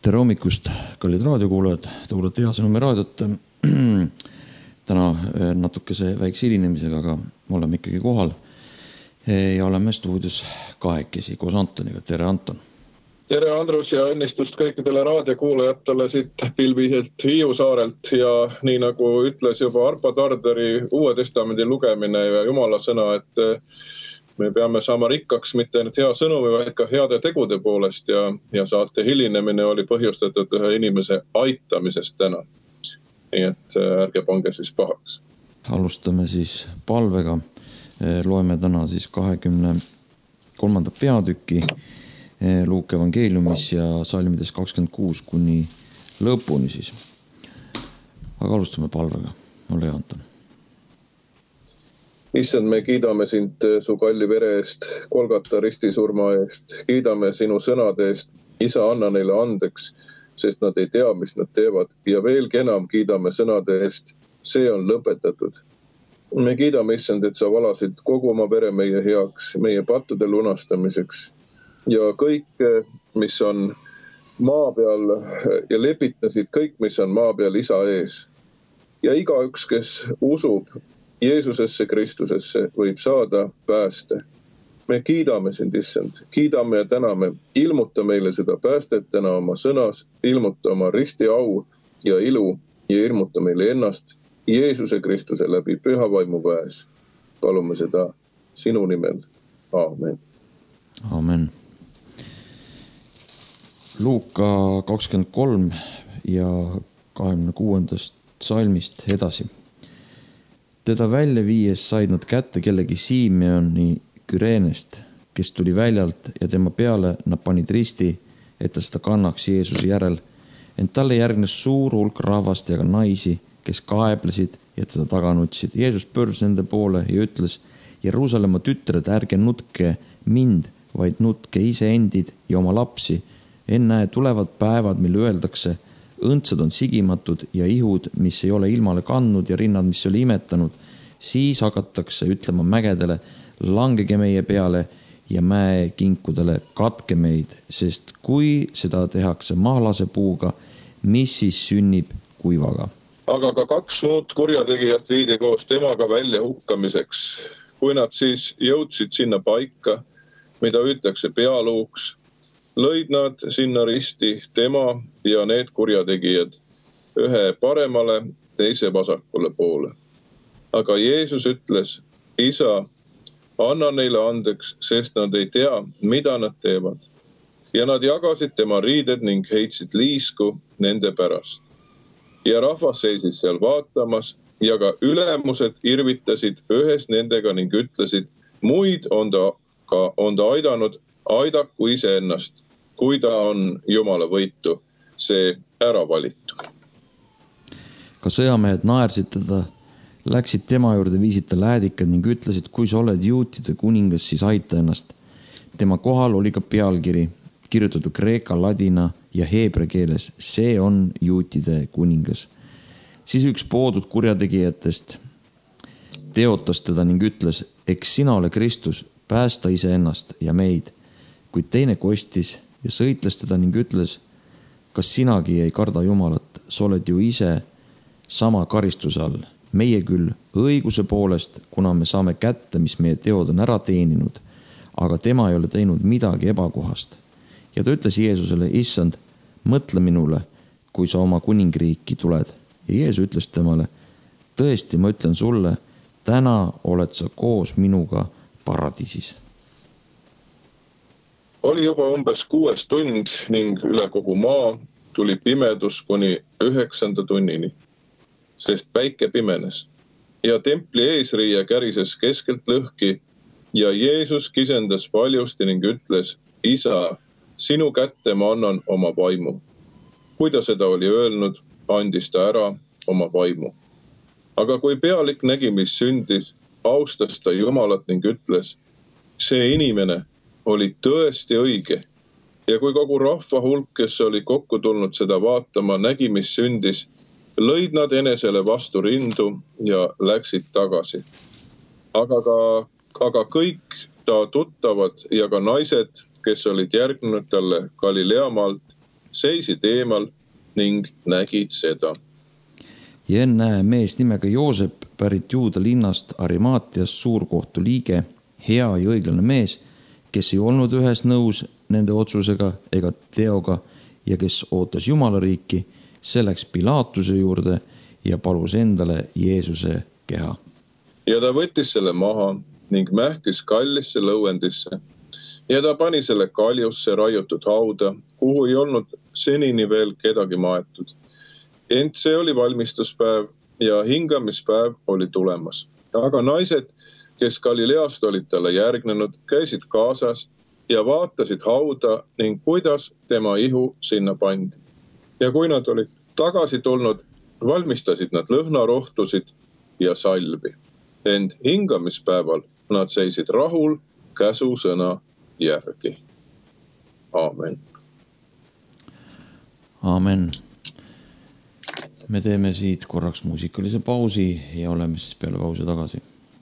Tere hommikust, kallid raadiokuulajad, te kuulate Hea Sõnumi raadiot. Täna natukese väikse hilinemisega, aga oleme ikkagi kohal ja oleme stuudios kahekesi koos Antoniga. Tere, Anton! Tere, Andrus, ja õnnistust kõikidele raadiokuulajatele siit pilviselt Hiiu saarelt. Ja nii nagu ütles juba Arpa Tarderi Uue Testamendi lugemine ja Jumala sõna, et me peame saama rikkaks mitte ainult hea sõnumi, vaid ka heade tegude poolest ja saate hilinemine oli põhjustatud ühe inimese aitamisest täna. Nii et ärge pange siis pahaks. Alustame siis palvega. Loeme täna siis 23. peatükki Luuke evangeeliumis ja salmides 26 kuni lõpuni siis. Aga alustame palvega. Ole hea, Anton. Issand, me kiidame sind su kalli vere eest, Golgata ristisurma eest. Kiidame sinu sõnade eest. Isa, anna neile andeks, sest nad ei tea, mis nad teevad. Ja veelgi enam kiidame sõnade eest. See on lõpetatud. Me kiidame, issand, et sa valasid kogu oma vere meie heaks, meie pattude lunastamiseks. Ja kõik, mis on maa peal ja lepitasid kõik, mis on maa peal isa ees. Ja igaüks, kes usub Jeesusesse, Kristusesse, võib saada pääste. Me kiidame sind, issand, kiidame ja täname. Ilmuta meile seda päästet täna oma sõnas, ilmuta oma risti au ja ilu ja ilmuta meile ennast Jeesuse Kristuse läbi püha vaimu väes. Palume seda sinu nimel. Aamen. Aamen. Luuka 23 ja 26. salmist edasi. Teda välja viies said nad kätte kellegi Simeoni Küreenest, kes tuli väljalt ja tema peale nad panid risti, et ta seda kannaks Jeesuse järel. Ent talle järgnes suur hulk rahvast ja ka naisi, kes kaeblesid ja teda taga nutsid. Jeesus pöördus nende poole ja ütles, Jeruusalemma tütred, ärge nutke mind, vaid nutke iseendid ja oma lapsi. Ennäe tulevad päevad, mil öeldakse, õndsad on sigimatud ja ihud, mis ei ole ilmale kandnud ja rinnad, mis oli imetanud. Siis hakatakse ütlema mägedele, langege meie peale ja mäekinkudele katke meid, sest kui seda tehakse mahlase puuga, mis siis sünnib kuivaga. Aga ka 2 muud kurjategijat viidi koos temaga välja hukkamiseks. Kui nad siis jõudsid sinna paika, mida ütlekse pealuuks, lõid nad sinna risti tema ja need kurjategijad, ühe paremale, teise vasakule poole. Aga Jeesus ütles, isa, anna neile andeks, sest nad ei tea, mida nad teevad. Ja nad jagasid tema riided ning heitsid liisku nende pärast. Ja rahvas seisis seal vaatamas ja ka ülemused irvitasid ühes nendega ning ütlesid, muid on ta aidanud, aidaku iseennast, kui ta on Jumala võitu, see ära valitu. Ka sõjamehed naersid teda, läksid tema juurde, viisid ta läädikad ning ütlesid, kui sa oled juutide kuningas, siis aita ennast. Tema kohal oli ka pealkiri, kirjutatud kreeka, ladina ja heebrea keeles. See on juutide kuningas. Siis üks poodud kurjategijatest teotas teda ning ütles, eks sina ole Kristus, päästa iseennast ja meid. Kuid teine kostis ja sõitles teda ning ütles, kas sinagi ei karda Jumalat, sa oled ju ise sama karistuse all. Meie küll õiguse poolest, kuna me saame kätte, mis meie teod on ära teeninud, aga tema ei ole teinud midagi ebakohast. Ja ta ütles Jeesusele, issand, mõtle minule, kui sa oma kuningriiki tuled. Ja Jeesus ütles temale, tõesti, ma ütlen sulle, täna oled sa koos minuga paradiisis. Oli juba umbes 6 tund ning üle kogu maa tuli pimedus kuni 9. tunnini, sest päike pimenes. Ja templi eesriie kärises keskelt lõhki ja Jeesus kisendas paljusti ning ütles, isa, sinu kätte ma annan oma vaimu. Kui ta seda oli öelnud, andis ta ära oma vaimu. Aga kui pealik nägi, mis sündis, austas ta Jumalat ning ütles, see inimene oli tõesti õige. Ja kui kogu rahva hulk, kes oli kokku tulnud seda vaatama, nägi, mis sündis, lõid nad enesele vastu rindu ja läksid tagasi. Aga kõik ta tuttavad ja ka naised, kes olid järgnenud talle Galileamaalt, seisid eemal ning nägid seda. Ja ennäe, mees nimega Joosep pärit Juuda linnast Arimaatias, suurkohtu liige, hea ja õiglane mees, kes ei olnud ühes nõus nende otsusega ega teoga ja kes ootas Jumala riiki, see läks Pilaatuse juurde ja palus endale Jeesuse keha. Ja ta võttis selle maha ning mähkis kallisse lõuendisse ja ta pani selle kaljusse raiutud hauda, kuhu ei olnud senini veel kedagi maetud. Ent see oli valmistuspäev ja hingamispäev oli tulemas. Aga naised, kes Galileast olid talle järgnenud, käisid kaasas ja vaatasid hauda ning kuidas tema ihu sinna pandi. Ja kui nad olid tagasi tulnud, valmistasid nad lõhnarohtusid ja salvi. Ent hingamispäeval nad seisid rahul käsusõna järgi. Aamen. Aamen. Me teeme siit korraks muusikalise pausi ja oleme siis peale pausi tagasi.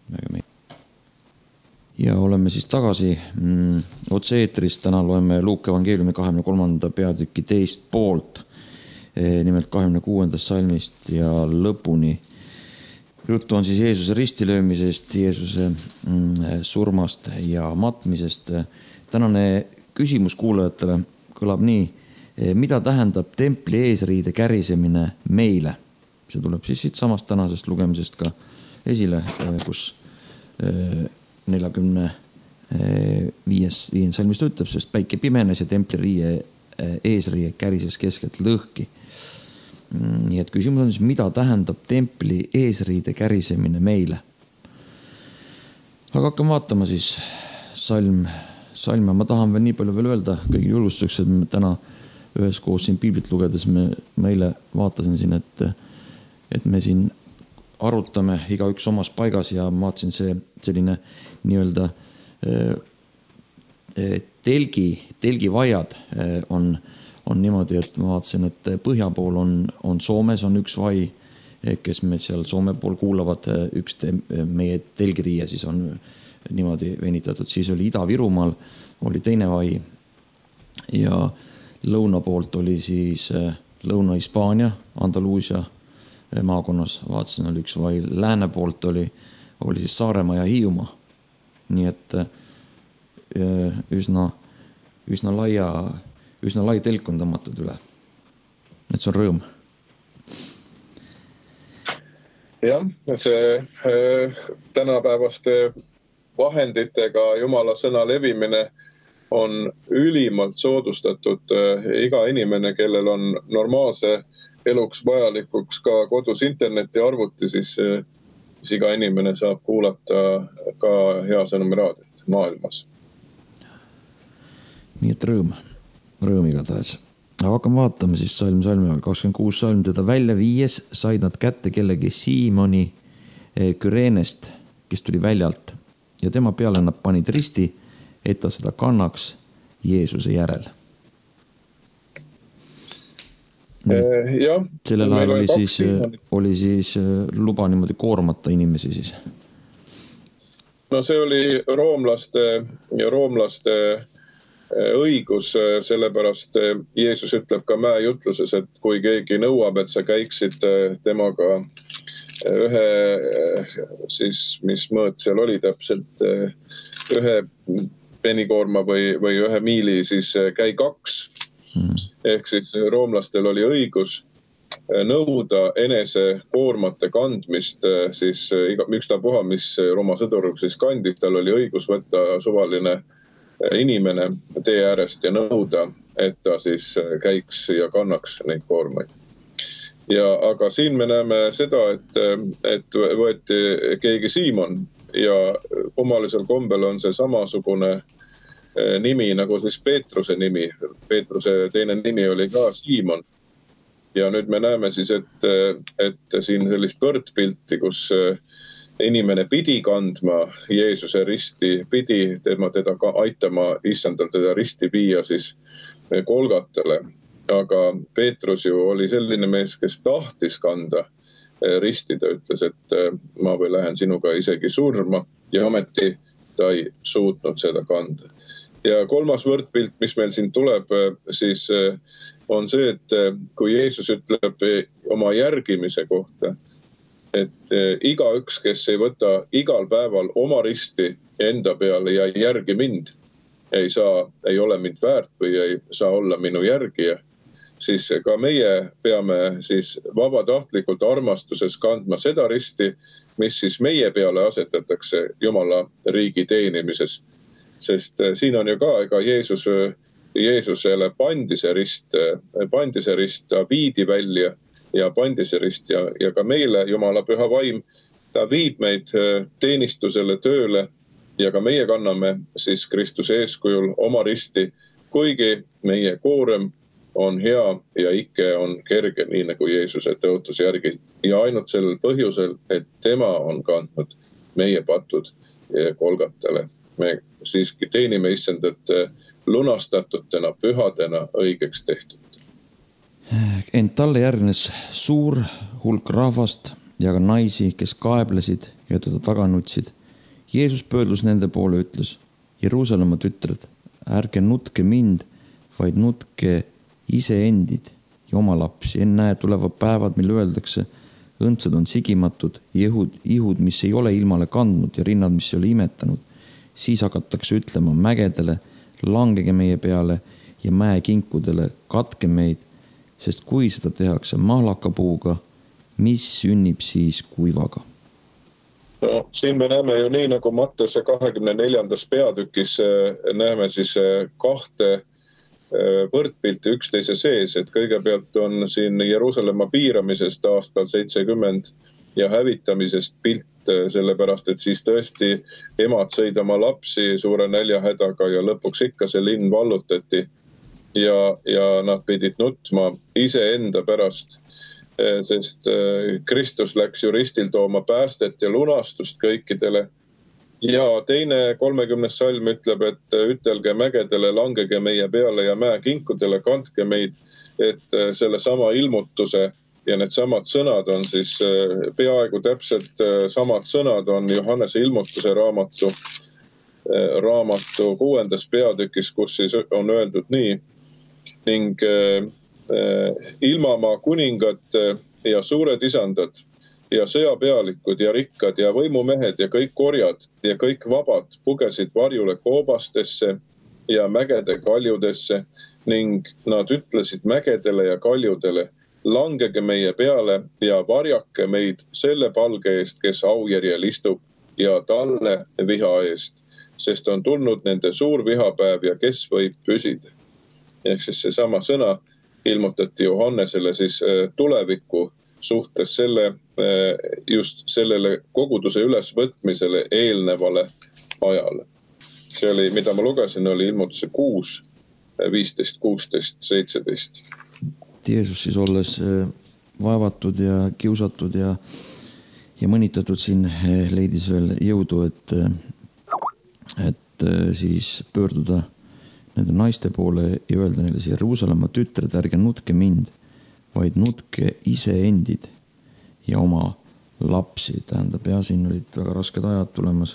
Ja oleme siis tagasi otse eetris. Täna loeme Luuke evangeeliumi 23. peatüki teist poolt, nimelt 26. salmist ja lõpuni. Juttu on siis Jeesuse ristilöömisest, Jeesuse surmast ja matmisest. Tänane küsimus kuulajatele kõlab nii. Mida tähendab templi eesriide kärisemine meile? See tuleb siis siit samast tänasest lugemisest ka esile, kus 45. salmist ütleb, sest päike pimenes ja templi eesriie kärises keskelt lõhki. Nii et küsimus on siis, mida tähendab templi eesriide kärisemine meile? Aga hakkame vaatama siis salme. Ma tahan veel nii palju veel öelda kõigi julustuseks, et me täna üheskoos siin piiblit lugedes ma eile vaatasin siin, et me siin arutame igaüks omas paigas ja ma vaatasin selline nii-öelda telgivaiad on niimoodi, et ma vaatasin, et põhja pool on Soomes on üks vai, kes me seal Soome pool kuulavad, meie telgiriie siis on niimoodi venitatud, siis oli Ida-Virumaal oli teine vai ja lõuna poolt oli siis Lõuna-Hispaania, Andaluusia maakonnas, vaatasin, oli üks vai, lääne poolt oli siis Saaremaa ja Hiiumaa. Nii et üsna lai telk on tõmmatud üle. Et see on rõõm. Jah, see tänapäevaste vahenditega Jumala sõna levimine on ülimalt soodustatud. Iga inimene, kellel on normaalse eluks vajalikuks ka kodus interneti arvuti, siis iga inimene saab kuulata ka hea sõnumi raadiot maailmas. Nii et rõõm igatahes. Aga hakkame vaatama siis salmi 26 salm. Teda välja viies said nad kätte kellegi Siimoni Küreenest, kes tuli väljalt ja tema peale nad panid risti, et ta seda kannaks Jeesuse järel. Sellel ajal oli siis luba niimoodi koormata inimesi siis. No see oli roomlaste õigus, sellepärast Jeesus ütleb ka mäejutluses, et kui keegi nõuab, et sa käiksid temaga ühe, siis mis mõõt seal oli täpselt, ühe penikoorma või ühe miili, siis käi 2. Ehk siis roomlastel oli õigus nõuda enese koormate kandmist, siis ükstapuha, mis Rooma sõdur siis kandis, tal oli õigus võtta suvaline inimene tee äärest ja nõuda, et ta siis käiks ja kannaks neid koormaid. Aga siin me näeme seda, et võeti keegi Siimon ja kummalisel kombel on see samasugune nimi nagu siis Peetruse nimi. Peetruse teine nimi oli ka Siimon. Ja nüüd me näeme siis, et siin sellist võrdpilti, kus inimene pidi kandma Jeesuse risti, pidi teda aitama issandal teda risti viia siis Golgatale. Aga Peetrus ju oli selline mees, kes tahtis kanda risti. Ta ütles, et ma või lähen sinuga isegi surma ja ometi ta ei suutnud seda kanda. Ja kolmas võrdpilt, mis meil siin tuleb, siis on see, et kui Jeesus ütleb oma järgimise kohta, et igaüks, kes ei võta igal päeval oma risti enda peale ja järgi mind, ei ole mind väärt või ei saa olla minu järgija, siis ka meie peame siis vabatahtlikult armastuses kandma seda risti, mis siis meie peale asetatakse Jumala riigi teenimises. Sest siin on ju ka, ega Jeesusele pandi see rist, ta viidi välja ja pandi see rist ja ka meile Jumala püha vaim, ta viib meid teenistusele, tööle ja ka meie kanname siis Kristuse eeskujul oma risti, kuigi meie koorem on hea ja ikke on kerge, nii nagu Jeesuse tõotuse järgi ja ainult sellel põhjusel, et tema on kandnud meie patud Golgatale. Me siiski teenime Issandat lunastatutena, pühadena, õigeks tehtud. Ent talle järgnes suur hulk rahvast ja ka naisi, kes kaeblesid ja teda taga nutsid. Jeesus pöördus nende poole, ütles: Jeruusalemma tütred, ärge nutke mind, vaid nutke iseendid ja oma lapsi. Ennäe, tulevad päevad, mil öeldakse: õndsad on sigimatud, ihud, mis ei ole ilmale kandnud ja rinnad, mis ei ole imetanud. Siis hakatakse ütlema mägedele: langege meie peale ja mäekinkudele: katke meid, sest kui seda tehakse mahlakapuuga, mis sünnib siis kuivaga? No, siin me näeme ju nii nagu Mattuse 24. peatükis näeme siis kahte võrdpilti üksteise sees, et kõigepealt on siin Jeruusalemma piiramisest aastal 70 ja hävitamisest pilt, sellepärast, et siis tõesti emad sõid oma lapsi suure näljahädaga ja lõpuks ikka see linn vallutati ja nad pidid nutma iseenda pärast, sest Kristus läks ju ristil tooma päästet ja lunastust kõikidele. Ja teine 30. salm ütleb, et ütelge mägedele, langege meie peale ja mäekinkudele, kandke meid, et selle sama ilmutuse ja need samad sõnad on siis peaaegu täpselt samad sõnad on Johannese ilmutuse raamatu 6. peatükis, kus siis on öeldud nii: ning ilmamaa kuningad ja suured isandad ja sõjapealikud ja rikkad ja võimumehed ja kõik orjad ja kõik vabad pugesid varjule koobastesse ja mägede kaljudesse ning nad ütlesid mägedele ja kaljudele: langege meie peale ja varjake meid selle palge eest, kes aujärjel istub, ja talle viha eest, sest on tulnud nende suur vihapäev ja kes võib püsida. Ehk siis seesama sõna ilmutati Johannesele siis tuleviku suhtes just sellele koguduse ülesvõtmisele eelnevale ajale. See oli, mida ma lugesin, oli ilmutuse 6, 15, 16, 17. Jeesus siis olles vaevatud ja kiusatud ja mõnitatud siin leidis veel jõudu, et siis pöörduda nende naiste poole ja öelda neile: Jeruusalemma tütred, ärge nutke mind, vaid nutke iseendid ja oma lapsi. Tähendab, ja siin olid väga rasked ajad tulemas.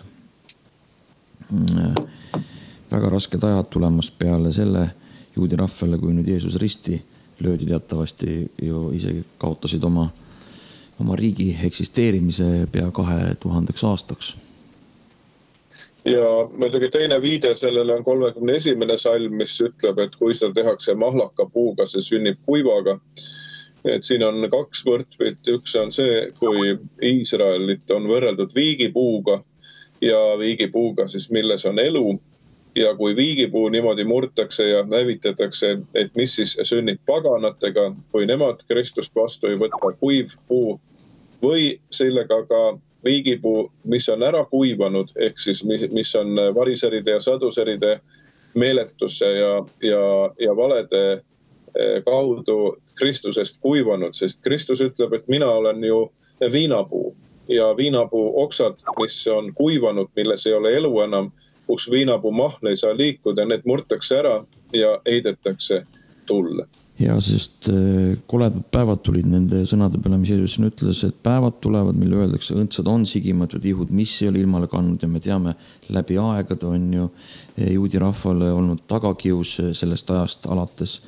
Väga rasked ajad tulemas peale selle juudi rahvale, kui nüüd Jeesus risti löödi, teatavasti ju isegi kaotasid oma riigi eksisteerimise pea 2000 aastaks. Ja muidugi teine viide sellele on 31. salm, mis ütleb, et kui seda tehakse mahlakapuuga, see sünnib kuivaga. Et siin on kaks võrdpilti. Üks on see, kui Iisraelit on võrreldud viigipuuga ja viigipuuga siis milles on elu. Ja kui viigipuu niimoodi murtakse ja hävitatakse, et mis siis sünnib paganatega, kui nemad Kristust vastu ei võtta, kuiv puu, või sellega ka viigipuu, mis on ära kuivanud, ehk siis mis on variseride ja saduseride meeletuse ja valede kaudu Kristusest kuivanud, sest Kristus ütleb, et mina olen ju viinapuu ja viinapuu oksad, mis on kuivanud, milles ei ole elu enam, kus viinapuu mahl ei saa liikuda, need murtakse ära ja heidetakse tulle. Ja sest koledad päevad tulid nende sõnade peale, mis Jeesus ütles, et päevad tulevad, mille öeldakse: õndsad on sigimatud ihud, mis ei ole ilmale kandnud. Ja me teame, läbi aegade on ju juudi rahvale olnud tagakius sellest ajast alates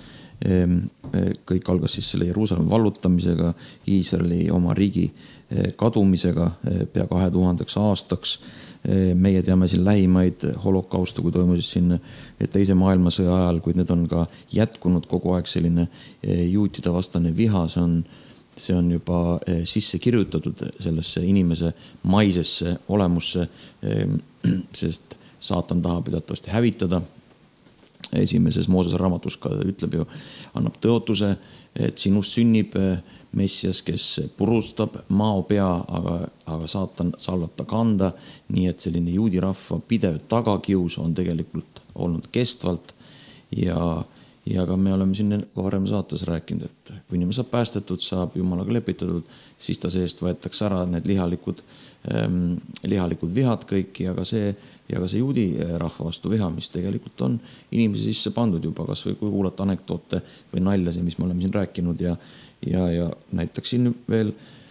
kõik algas siis selle Jeruusalemma vallutamisega, Iisraeli oma riigi kadumisega pea 2000 aastaks. Meie teame siin lähimaid holokauste, kui toimusid siin teise maailmasõja ajal, kuid need on ka jätkunud kogu aeg selline juutide vastane viha. See on juba sisse kirjutatud sellesse inimese maisesse olemusse, sest saatan tahab teatavasti hävitada. Esimeses Moosese raamatus ka ütleb ju, annab tõotuse, et sinust sünnib Messias, kes purustab mao pea, aga saatan salvab ta kanda. Nii et selline juudi rahva pidev tagakius on tegelikult olnud kestvalt ja ka me oleme siin varem saates rääkinud, et kui inimene saab päästetud, saab Jumalaga lepitatud, siis ta seest võetakse ära need lihalikud vihad kõik ja ka see juudi rahva vastu viha, mis tegelikult on inimese sisse pandud juba, kas või kui kuulata anekdoote või naljasi, mis me oleme siin rääkinud ja näiteks siin veel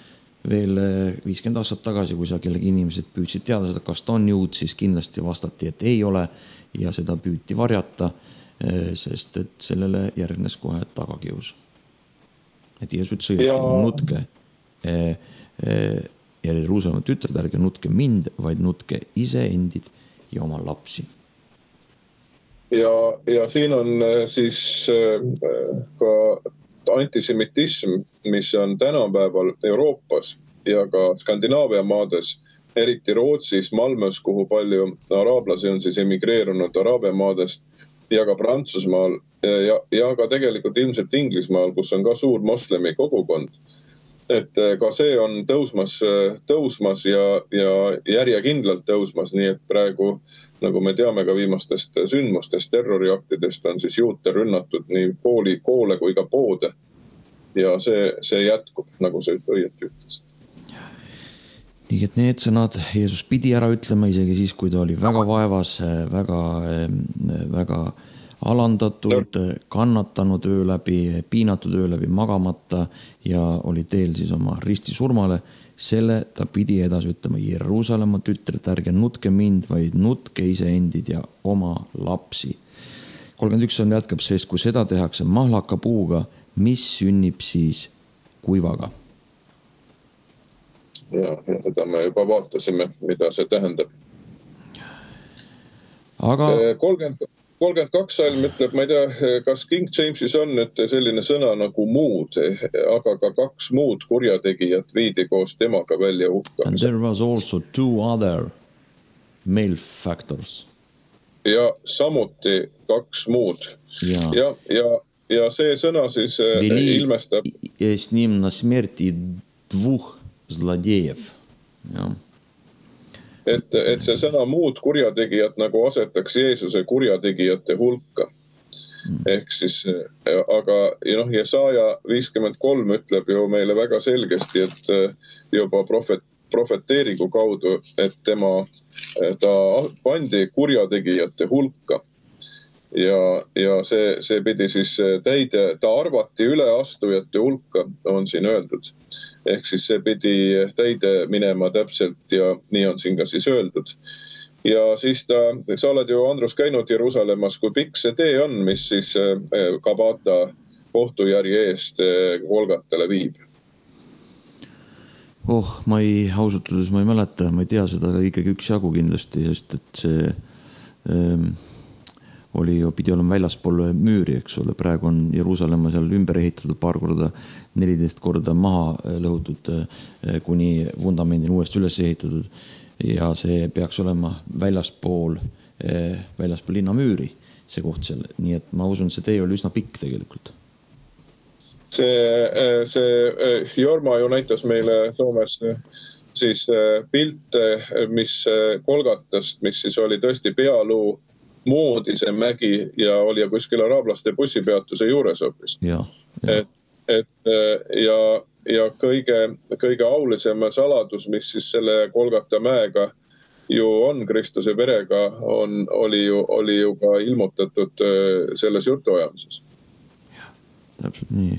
50 aastat tagasi, kui sa kellegi inimesed püüdsid teada seda, kas ta on juud, siis kindlasti vastati, et ei ole ja seda püüti varjata, sest et sellele järgnes kohe tagakius. Et Jeesus ütles, nutke ja Jeruusalemma tütred, ärge nutke mind, vaid nutke iseendid ja oma lapsi. Ja siin on siis ka antisemitism, mis on tänapäeval Euroopas ja ka Skandinaavia maades, eriti Rootsis, Malmös, kuhu palju araablasi on siis emigreerunud Araabia maadest ja ka Prantsusmaal ja ka tegelikult ilmselt Inglismaal, kus on ka suur moslemi kogukond. Et ka see on tõusmas ja järjekindlalt tõusmas, nii et praegu, nagu me teame ka viimastest sündmustest, terroriaktidest on siis juute rünnatud nii koole kui ka poode. Ja see jätkub, nagu sa õieti ütlesid. Nii et need sõnad Jeesus pidi ära ütlema isegi siis, kui ta oli väga vaevas, väga alandatud, kannatanud öö läbi, piinatud öö läbi, magamata ja oli teel siis oma ristisurmale. Selle ta pidi edasi ütlema, Jeruusalemma tütred, ärge nutke mind, vaid nutke iseendid ja oma lapsi. 31 on jätkab, sest kui seda tehakse mahlaka puuga, mis sünnib siis kuivaga? Ja seda me juba vaatasime, mida see tähendab. Aga 32 salm ütleb, ma ei tea, kas King Jamesis on nüüd selline sõna nagu muud, aga ka 2 muud kurjategijat viidi koos temaga välja hukka. And there was also 2 other malefactors. Ja samuti 2 muud. Ja see sõna siis ilmestab. С ним на смерти 2 злодеев. Ja. Et see sõna muud kurjategijad nagu asetaks Jeesuse kurjategijate hulka. Ehk siis, aga Jesaja 53 ütleb ju meile väga selgesti, et juba profeteeringu kaudu, et ta pandi kurjategijate hulka. Ja see pidi siis ta arvati üleastujate hulka, on siin öeldud. Ehk siis see pidi täide minema täpselt ja nii on siin ka siis öeldud. Ja siis sa oled ju, Andrus, käinud Jeruusalemmas, kui pikk see tee on, mis siis Gabata kohtujärje eest Golgatale viib? Ausutades ma ei mäleta, ma ei tea seda ikkagi üksjagu kindlasti, sest et see pidi olema väljaspool müüri, eks ole. Praegu on Jeruusalemma seal ümber ehitatud 14 korda maha lõhutud, kuni vundamendini uuesti üles ehitatud. Ja see peaks olema väljaspool linna müüri, see koht seal. Nii et ma usun, see tee oli üsna pikk tegelikult. See Jorma ju näitas meile Soomes siis pilte, mis Golgatast, mis siis oli tõesti pealuu moodi see mägi ja oli kuskil araablaste bussipeatuse juures hoopis. Ja kõige aulisem saladus, mis siis selle Golgata mäega ju on Kristuse verega, oli ju ka ilmutatud selles jutuajamises. Täpselt nii.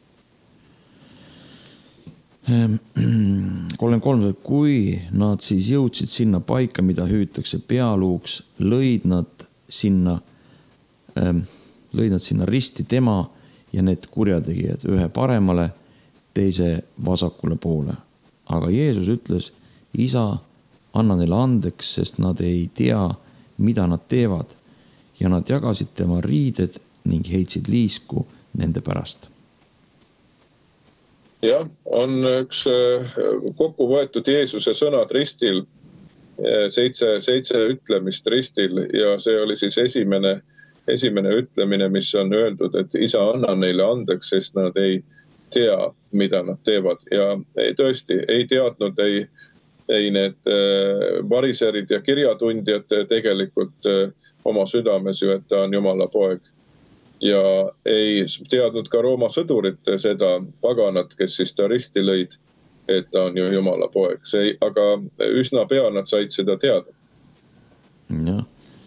33. Kui nad siis jõudsid sinna paika, mida hüütakse pealuuks, lõid nad sinna risti tema ja need kurjategijad ühe paremale, teise vasakule poole. Aga Jeesus ütles, isa, anna neile andeks, sest nad ei tea, mida nad teevad. Ja nad jagasid tema riided ning heitsid liisku nende pärast. Jah, on üks kokku võetud Jeesuse sõnad ristil, 7 ütlemist ristil ja see oli siis esimene ütlemine, mis on öeldud, et isa, anna neile andeks, sest nad ei tea, mida nad teevad. Ja tõesti, ei teadnud ei need variserid ja kirjatundjad tegelikult oma südames ju, et ta on Jumala poeg. Ja ei teadnud ka Rooma sõdurid seda paganat, kes siis ta risti lõid, et ta on ju Jumala poeg. Aga üsna pea nad said seda teada. Jah.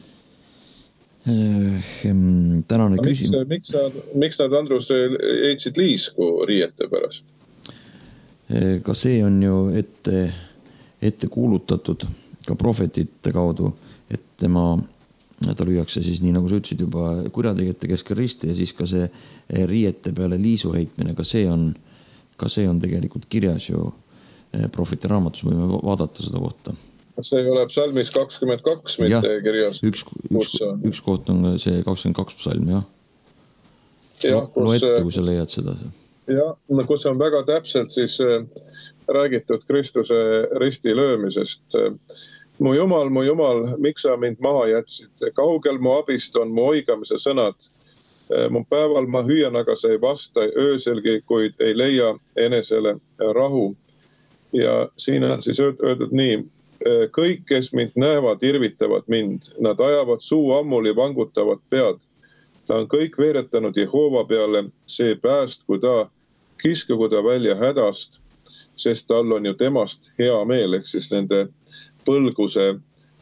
Tänane küsimus. Miks nad, Andrus, heitsid liisku riiete pärast? Ka see on ju ette kuulutatud ka prohvetite kaudu, et ta lüüakse siis nii, nagu sa ütlesid juba, kurjategijate keskel risti ja siis ka see riiete peale liisu heitmine, ka see on tegelikult kirjas ju prohveti raamatus, võime vaadata seda kohta. See tuleb psalmis 22, mitte kirjas. Üks koht on see 22 psalm, jah. Loe ette, kui sa leiad seda. Jah, kus on väga täpselt siis räägitud Kristuse risti löömisest. Mu Jumal, miks sa mind maha jätsid? Kaugel mu abist on mu oigamise sõnad. Mu päeval ma hüüan, aga sa ei vasta ööselgi, kuid ei leia enesele rahu. Ja siin on siis öeldud nii, kõik, kes mind näevad, irvitavad mind. Nad ajavad suu ammuli, vangutavad pead. Ta on kõik veeretanud Jehova peale, see pääst, kui ta kiskugu ta välja hädast, sest tal on ju temast hea meel, ehk siis nende põlguse,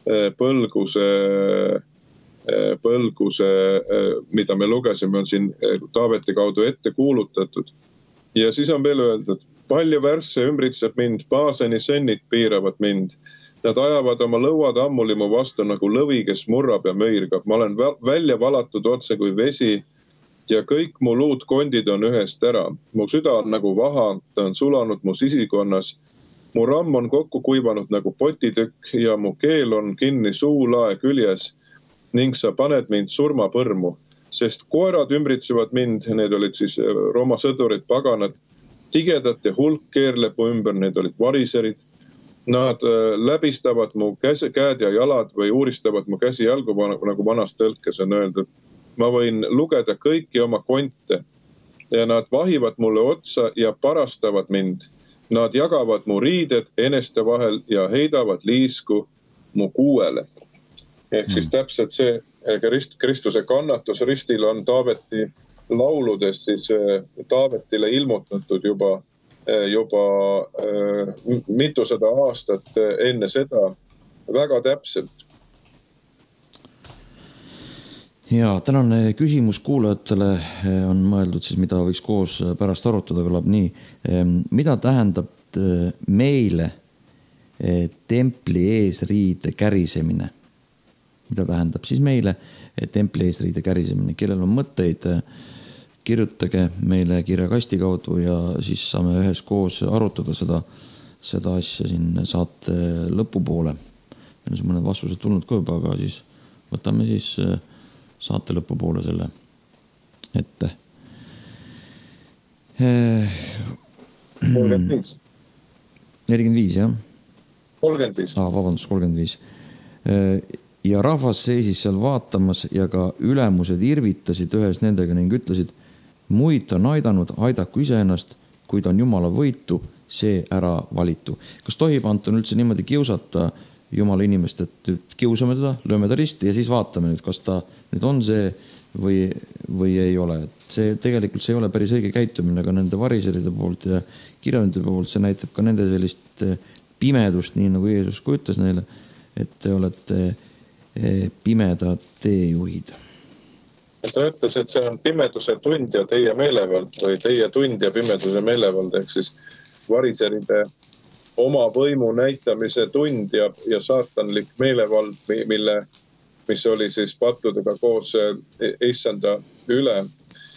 mida me lugesime, on siin Taaveti kaudu ette kuulutatud. Ja siis on veel öeldud, palju värsse ümbritseb mind, paaseni sennid piiravad mind. Nad ajavad oma lõuad ammuli mu vastu nagu lõvi, kes murrab ja möirgab. Ma olen välja valatud otse kui vesi ja kõik mu luudkondid on ühest ära. Mu süda on nagu vaha, ta on sulanud mu sisikonnas. Mu ramm on kokku kuivanud nagu potitükk ja mu keel on kinni suulae küljes ning sa paned mind surmapõrmu. Sest koerad ümbritsevad mind, need olid siis Rooma sõdurid, paganad, tigedat ja hulk keerleb mu ümber, need olid variserid. Nad läbistavad mu käed ja jalad või uuristavad mu käsi jalgu, nagu vanas tõlkes on öeldud. Ma võin lugeda kõiki oma konte ja nad vahivad mulle otsa ja parastavad mind. Nad jagavad mu riided eneste vahel ja heidavad liisku mu kuuele. Ehk siis täpselt see Kristuse kannatus ristil on Taaveti lauludest siis Taavetile ilmutatud juba mitusada aastat enne seda väga täpselt. Ja tänane küsimus kuulajatele on mõeldud siis, mida võiks koos pärast arutada, kõlab nii. Mida tähendab meile templi eesriide kärisemine? Mida tähendab siis meile templi eesriide kärisemine? Kellel on mõtteid, kirjutage meile kirjakasti kaudu ja siis saame ühes koos arutada seda asja siin saate lõpupoole. Meil on mõned vastused tulnud ka juba, aga siis võtame siis saate lõpupoole selle ette. 35. 45, jah? 35. Vabandust, 35. Ja rahvas seisis seal vaatamas ja ka ülemused irvitasid ühes nendega ning ütlesid, muid on aidanud, aidaku iseennast, kuid on Jumala võitu, see ära valitu. Kas tohib, Anton, üldse niimoodi kiusata Jumala inimest, et kiusame teda, lööme ta risti ja siis vaatame nüüd, kas ta nüüd on see või ei ole. See tegelikult see ei ole päris õige käitumine ka nende variseride poolt ja kirjandide poolt. See näitab ka nende sellist pimedust, nii nagu Jeesus ka ütles neile, et te olete pimeda teejuhid. Ta ütles, et see on pimeduse tund ja teie meelevald või teie tund ja pimeduse meelevald, ehk siis variseride oma võimu näitamise tund ja saatanlik meelevald, mis oli siis pattudega koos issanda üle.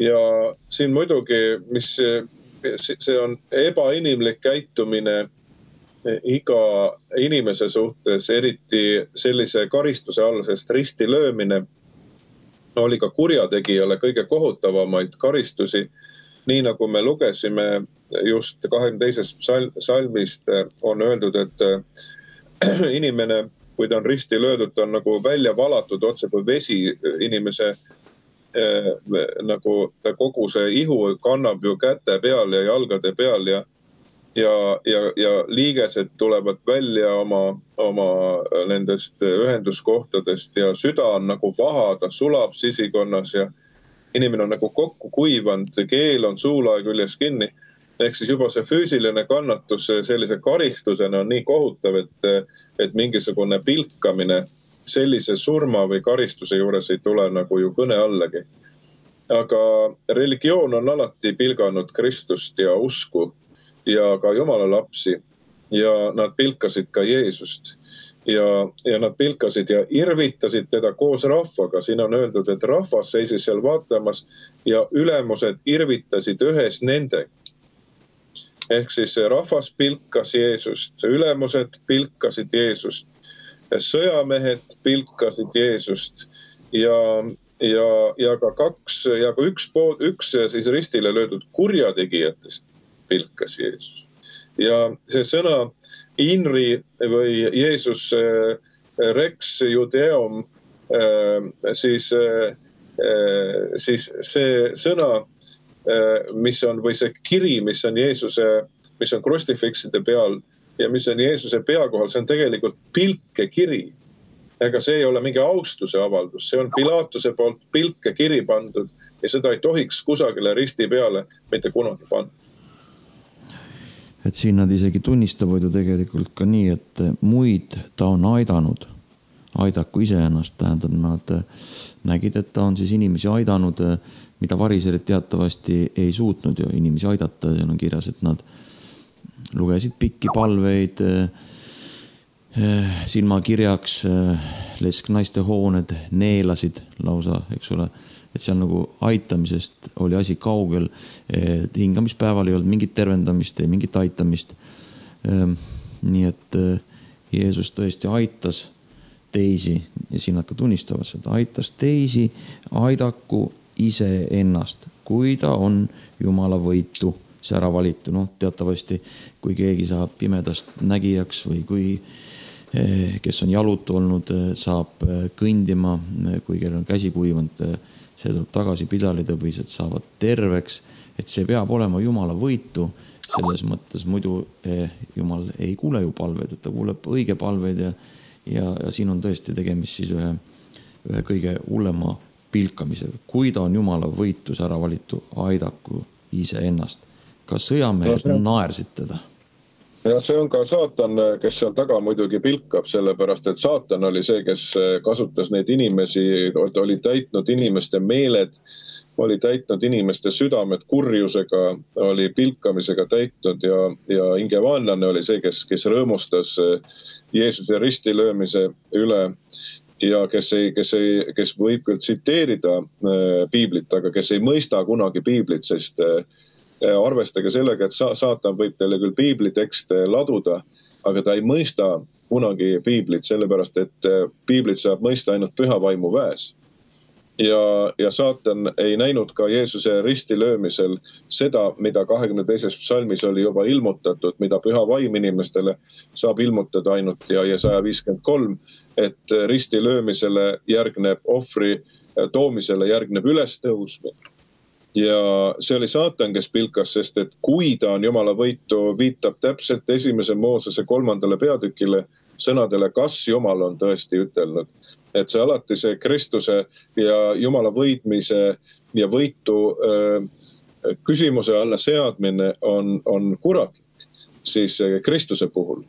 Ja siin muidugi, mis see on ebainimlik käitumine iga inimese suhtes, eriti sellise karistuse all, sest risti löömine oli ka kurjategijale kõige kohutavamaid karistusi. Nii nagu me lugesime just 22. salmist on öeldud, et inimene, kui ta on risti löödud, on nagu välja valatud otse kui vesi inimese, nagu ta kogu see ihu kannab ju käte peal ja jalgade peal ja liigesed tulevad välja oma nendest ühenduskohtadest ja süda on nagu vaha, ta sulab sisikonnas ja inimene on nagu kokku kuivanud, keel on suulae küljes kinni. Ehk siis juba see füüsiline kannatus sellise karistusena on nii kohutav, et mingisugune pilkamine sellise surma või karistuse juures ei tule nagu ju kõne allagi. Aga religioon on alati pilganud Kristust ja usku ja ka Jumala lapsi ja nad pilkasid ka Jeesust. Ja nad pilkasid ja irvitasid teda koos rahvaga. Siin on öeldud, et rahvas seisis seal vaatamas ja ülemused irvitasid ühes nendega. Ehk siis rahvas pilkas Jeesust, ülemused pilkasid Jeesust, sõjamehed pilkasid Jeesust ja ka üks siis ristile löödud kurjategijatest pilkas Jeesus. Ja see sõna Inri või Jeesus Rex Judeum, siis see sõna, mis on, või see kiri, mis on krustifikside peal ja mis on Jeesuse pea kohal, see on tegelikult pilkekiri. Ega see ei ole mingi austuse avaldus, see on Pilatuse poolt pilkekiri pandud ja seda ei tohiks kusagile risti peale mitte kunagi panna. Et siin nad isegi tunnistavad ju tegelikult ka nii, et muid ta on aidanud, aidaku iseennast, tähendab nad nägid, et ta on siis inimesi aidanud, mida variserid teatavasti ei suutnud ju inimesi aidata. Seal on kirjas, et nad lugesid pikki palveid, silmakirjaks, lesknaiste hooned, neelasid lausa, eks ole. Et seal nagu aitamisest oli asi kaugel, hingamispäeval ei olnud mingit tervendamist, ei mingit aitamist. Nii et Jeesus tõesti aitas teisi ja siin nad ka tunnistavad seda, aitas teisi, aidaku ise ennast, kui ta on Jumala võitu see ära valitu. Teatavasti, kui keegi saab pimedast nägijaks või kui kes on jalutu olnud, saab kõndima, kui kellel on käsi kuivanud, see tuleb tagasi pidalitõbis, et saavad terveks, et see peab olema Jumala võitu. Selles mõttes muidu Jumal ei kuule ju palveid, et ta kuuleb õige palveid ja siin on tõesti tegemist siis ühe kõige hullema pilkamisega. Kui ta on Jumala võitus ära valitu, aidaku ise ennast. Ka sõjamehed naersid teda. Ja see on ka saatan, kes seal taga muidugi pilkab, sellepärast, et saatan oli see, kes kasutas neid inimesi, oli täitnud inimeste meeled, oli täitnud inimeste südamed kurjusega, oli pilkamisega täitnud ja ingevaanlane oli see, kes rõõmustas Jeesuse ristilöömise üle ja kes võib küll tsiteerida piiblit, aga kes ei mõista kunagi piiblit, sest arvestage sellega, et saatan võib teile küll piiblitekste laduda, aga ta ei mõista kunagi piiblit, sellepärast, et piiblit saab mõista ainult püha vaimu väes. Ja saatan ei näinud ka Jeesuse ristilöömisel seda, mida 22. psalmis oli juba ilmutatud, mida püha vaim inimestele saab ilmutada ainult ja 153, et ristilöömisele järgneb ohvri toomisele järgneb ülestõusmine. Ja see oli saatan, kes pilkas, sest et kui ta on Jumala võitu, viitab täpselt 1. Moosese 3. peatükile sõnadele, kas Jumal on tõesti ütelnud. Et see alati see Kristuse ja Jumala võitmise ja võitu küsimuse alla seadmine on kuratlik, siis Kristuse puhul.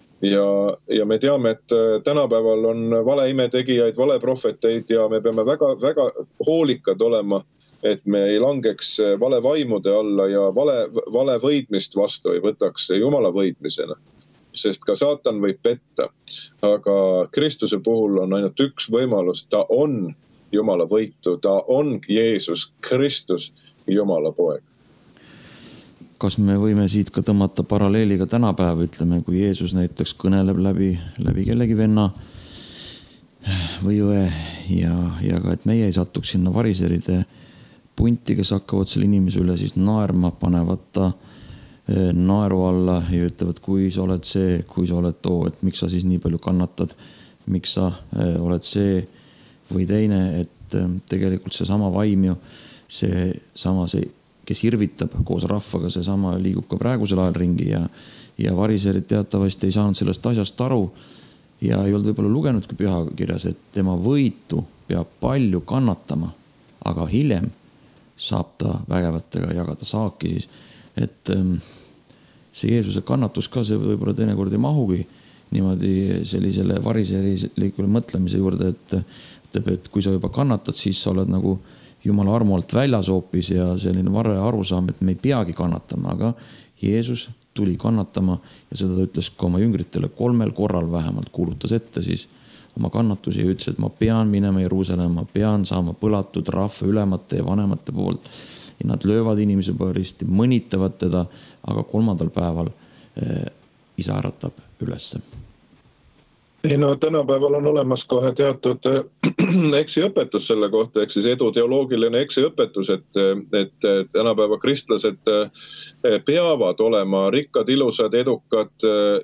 Ja me teame, et tänapäeval on vale imetegijaid, vale prohveteid ja me peame väga, väga hoolikad olema, et me ei langeks vale vaimude alla ja vale võidmist vastu ei võtaks Jumala võidmisena. Sest ka saatan võib petta, aga Kristuse puhul on ainult üks võimalus, ta on Jumala võitu. Ta on Jeesus Kristus, Jumala poeg. Kas me võime siit ka tõmmata paralleeliga tänapäeva, ütleme, kui Jeesus näiteks kõneleb läbi kellegi venna või õe ja ka, et meie ei satuks sinna variseride punti, kes hakkavad selle inimese üle siis naerma, panevad ta naeru alla ja ütlevad, kui sa oled see, kui sa oled too, et miks sa siis nii palju kannatad, miks sa oled see või teine, et tegelikult see sama vaim ju, see, kes irvitab koos rahvaga, see sama liigub ka praegusel ajal ringi ja variserid teatavasti ei saanud sellest asjast aru ja ei olnud võib-olla lugenudki pühakirjas, et tema võitu peab palju kannatama, aga hiljem saab ta vägevatega jagada saaki siis. Et see Jeesuse kannatus ka, see võib-olla teinekord ei mahugi niimoodi sellisele variselikule mõtlemise juurde, et kui sa juba kannatad, siis sa oled nagu Jumala armu alt väljas hoopis ja selline varre arusaam, et me ei peagi kannatama, aga Jeesus tuli kannatama ja seda ta ütles ka oma jüngritele 3 korral vähemalt, kuulutas ette siis oma kannatusi ja ütles, et ma pean minema Jeruusalemma, ma pean saama põlatud rahva ülemate ja vanemate poolt ja nad löövad inimese risti, mõnitavad teda, aga 3. päeval isa äratab ülesse. No tänapäeval on olemas kohe teatud eksiõpetus selle kohta, ehk siis eduteoloogiline eksiõpetus, et tänapäeva kristlased peavad olema rikkad, ilusad, edukad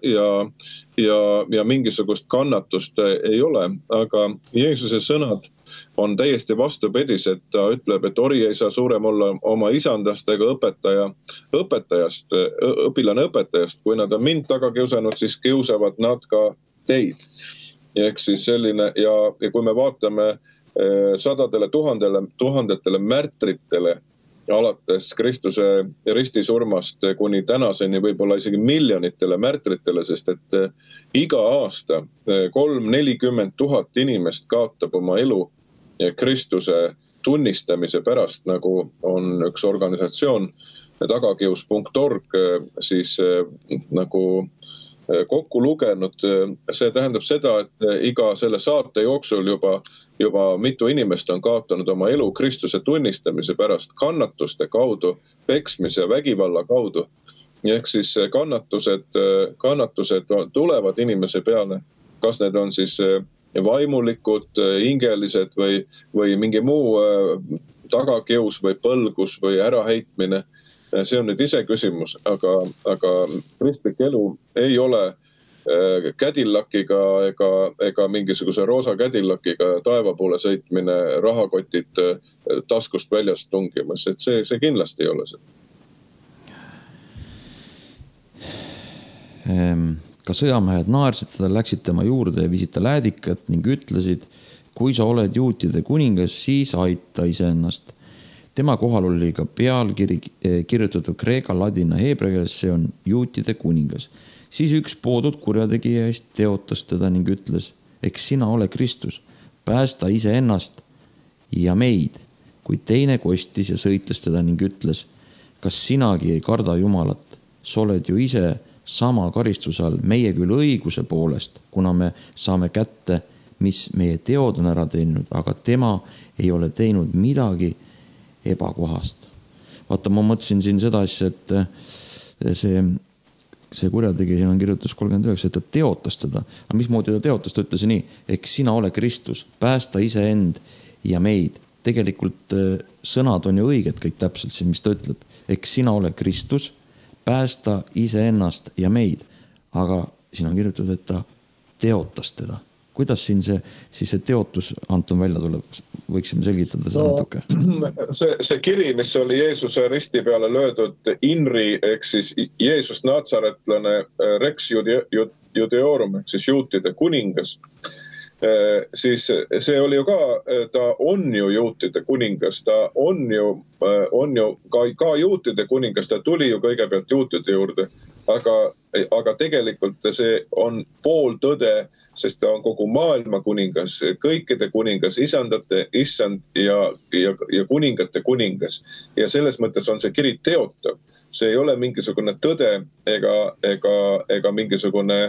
ja mingisugust kannatust ei ole, aga Jeesuse sõnad on täiesti vastupidised. Ta ütleb, et ori ei saa suurem olla oma isandast ega õpilane õpetajast. Kui nad on mind taga kiusanud, siis kiusavad nad ka teid. Ehk siis selline, ja kui me vaatame sadadele tuhandetele märtritele alates Kristuse ristisurmast kuni tänaseni võib-olla isegi miljonitele märtritele, sest et iga aasta 30-40 000 inimest kaotab oma elu Kristuse tunnistamise pärast, nagu on üks organisatsioon tagakius.org siis nagu kokku lugenud. See tähendab seda, et iga selle saate jooksul juba mitu inimest on kaotanud oma elu Kristuse tunnistamise pärast kannatuste kaudu, peksmise ja vägivalla kaudu. Ehk siis kannatused tulevad inimese peale, kas need on siis vaimulikud, hingelised või mingi muu tagakius või põlgus või äraheitmine. See on nüüd ise küsimus, aga kristlik elu ei ole Cadillaciga ega mingisuguse roosa Cadillaciga taeva poole sõitmine, rahakotid taskust väljast tungimas, et see kindlasti ei ole see. Ka sõjamehed naersid teda, läksid tema juurde ja viisid ta läädikat ning ütlesid, kui sa oled juutide kuningas, siis aita iseennast. Tema kohal oli ka pealkiri kirjutatud kreeka, ladina, heebrea keeles, see on juutide kuningas. Siis üks poodud kurjategija eest teotas teda ning ütles, eks sina ole Kristus, päästa iseennast ja meid. Kui teine kostis ja sõitles teda ning ütles, kas sinagi ei karda Jumalat, sa oled ju ise sama karistuse all, meie küll õiguse poolest, kuna me saame kätte, mis meie teod on ära teeninud, aga tema ei ole teinud midagi ebakohast. Vaata, ma mõtlesin siin seda asja, et see kurjategi siin on kirjutus 39, et ta teotas seda. Aga mismoodi ta teotas? Ta ütles nii, eks sina ole Kristus, päästa iseend ja meid. Tegelikult sõnad on ju õiged kõik täpselt siin, mis ta ütleb. Eks sina ole Kristus, päästa iseennast ja meid. Aga siin on kirjutatud, et ta teotas teda. Kuidas siin see teotus, Anton, välja tuleb? Võiksime selgitada seda natuke. See kiri, mis oli Jeesuse risti peale löödud Inri, ehk siis Jeesus Natsaretlane Rex Judeorum, ehk siis juutide kuningas, siis see oli ju ka, ta on ju juutide kuningas, ta on ju ka juutide kuningas, ta tuli ju kõigepealt juutide juurde, aga tegelikult see on pool tõde, sest ta on kogu maailma kuningas, kõikide kuningas, isandate issand ja kuningate kuningas. Ja selles mõttes on see kiri teotav. See ei ole mingisugune tõde ega mingisugune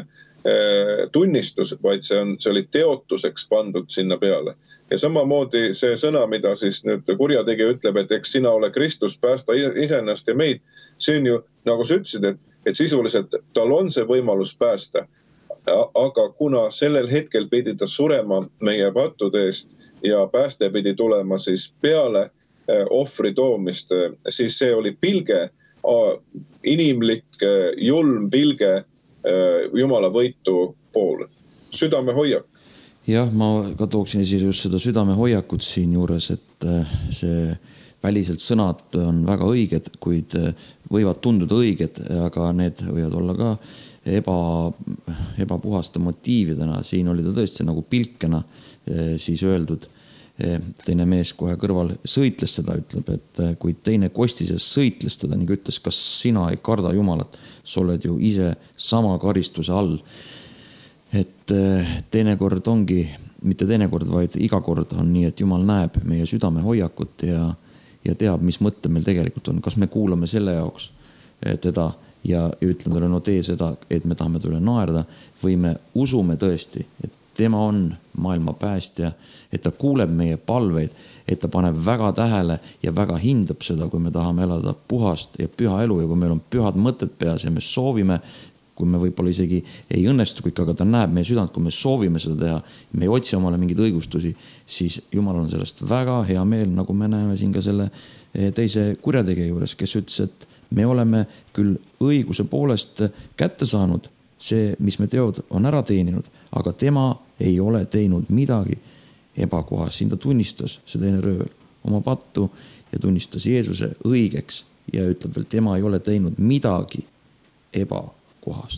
tunnistus, vaid see oli teotuseks pandud sinna peale. Ja samamoodi see sõna, mida siis nüüd kurjategija ütleb, et eks sina ole Kristus, päästa iseennast ja meid, see on ju, nagu sa ütlesid, et sisuliselt tal on see võimalus päästa. Aga kuna sellel hetkel pidi ta surema meie pattude eest ja pääste pidi tulema siis peale ohvri toomist, siis see oli pilge, inimlik, julm pilge Jumala võitu pool. Südamehoiak. Jah, ma ka tooksin esile just seda südamehoiakut siin juures, et see väliselt sõnad on väga õiged, kuid võivad tunduda õiged, aga need võivad olla ka ebapuhaste motiividena. Siin oli ta tõesti nagu pilkena siis öeldud. Teine mees kohe kõrval sõitles seda, ütleb, et kui teine kostises sõitles teda ning ütles, kas sina ei karda Jumalat, sa oled ju ise sama karistuse all. Et teinekord ongi, mitte teinekord, vaid iga kord on nii, et Jumal näeb meie südamehoiakut ja teab, mis mõte meil tegelikult on. Kas me kuulame selle jaoks teda ja ütleme talle, no tee seda, et me tahame tule naerda, või me usume tõesti, et tema on maailma päästja, et ta kuuleb meie palveid, et ta paneb väga tähele ja väga hindab seda, kui me tahame elada puhast ja püha elu ja kui meil on pühad mõtted peas ja me soovime, kui me võib-olla isegi ei õnnestu kõik, aga ta näeb meie südant, kui me soovime seda teha, me ei otsi omale mingeid õigustusi, siis Jumal on sellest väga hea meel, nagu me näeme siin ka selle teise kurjategija juures, kes ütles, et me oleme küll õiguse poolest kätte saanud, see, mis me teod on ära teeninud, aga tema ei ole teinud midagi ebakohas. Siin ta tunnistas, see teine röövel, oma pattu ja tunnistas Jeesuse õigeks ja ütleb veel, tema ei ole teinud midagi ebakohast.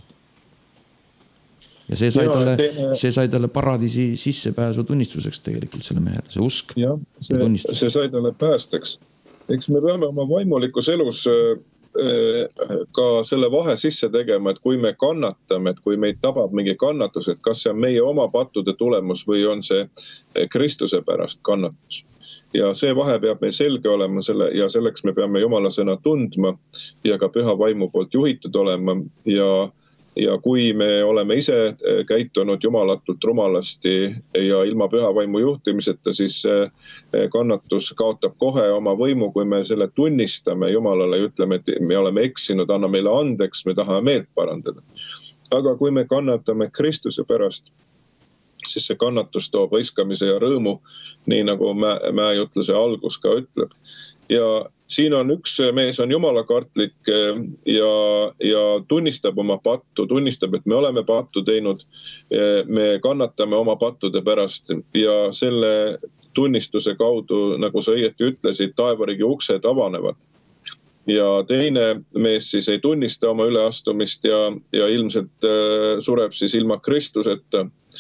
Ja see sai talle paradiisi sissepääsu tunnistuseks tegelikult selle mehele, see usk ja tunnistus. See sai talle päästeks. Eks me peame oma vaimulikus elus ka selle vahe sisse tegema, et kui me kannatame, et kui meid tabab mingi kannatus, et kas see on meie oma pattude tulemus või on see Kristuse pärast kannatus. Ja see vahe peab meil selge olema ja selleks me peame Jumala sõna tundma ja ka püha vaimu poolt juhitud olema ja kui me oleme ise käitunud jumalatult rumalasti ja ilma püha vaimu juhtimiseta, siis kannatus kaotab kohe oma võimu, kui me selle tunnistame Jumalale ja ütleme, et me oleme eksinud, anna meile andeks, me tahame meelt parandada. Aga kui me kannatame Kristuse pärast, siis see kannatus toob hõiskamise ja rõõmu, nii nagu mäejutluse algus ka ütleb. Ja siin on üks mees on jumalakartlik ja tunnistab oma pattu, tunnistab, et me oleme pattu teinud, me kannatame oma pattude pärast ja selle tunnistuse kaudu, nagu sa õieti ütlesid, taevariigi uksed avanevad. Ja teine mees siis ei tunnista oma üleastumist ja ilmselt sureb siis ilma Kristuseta.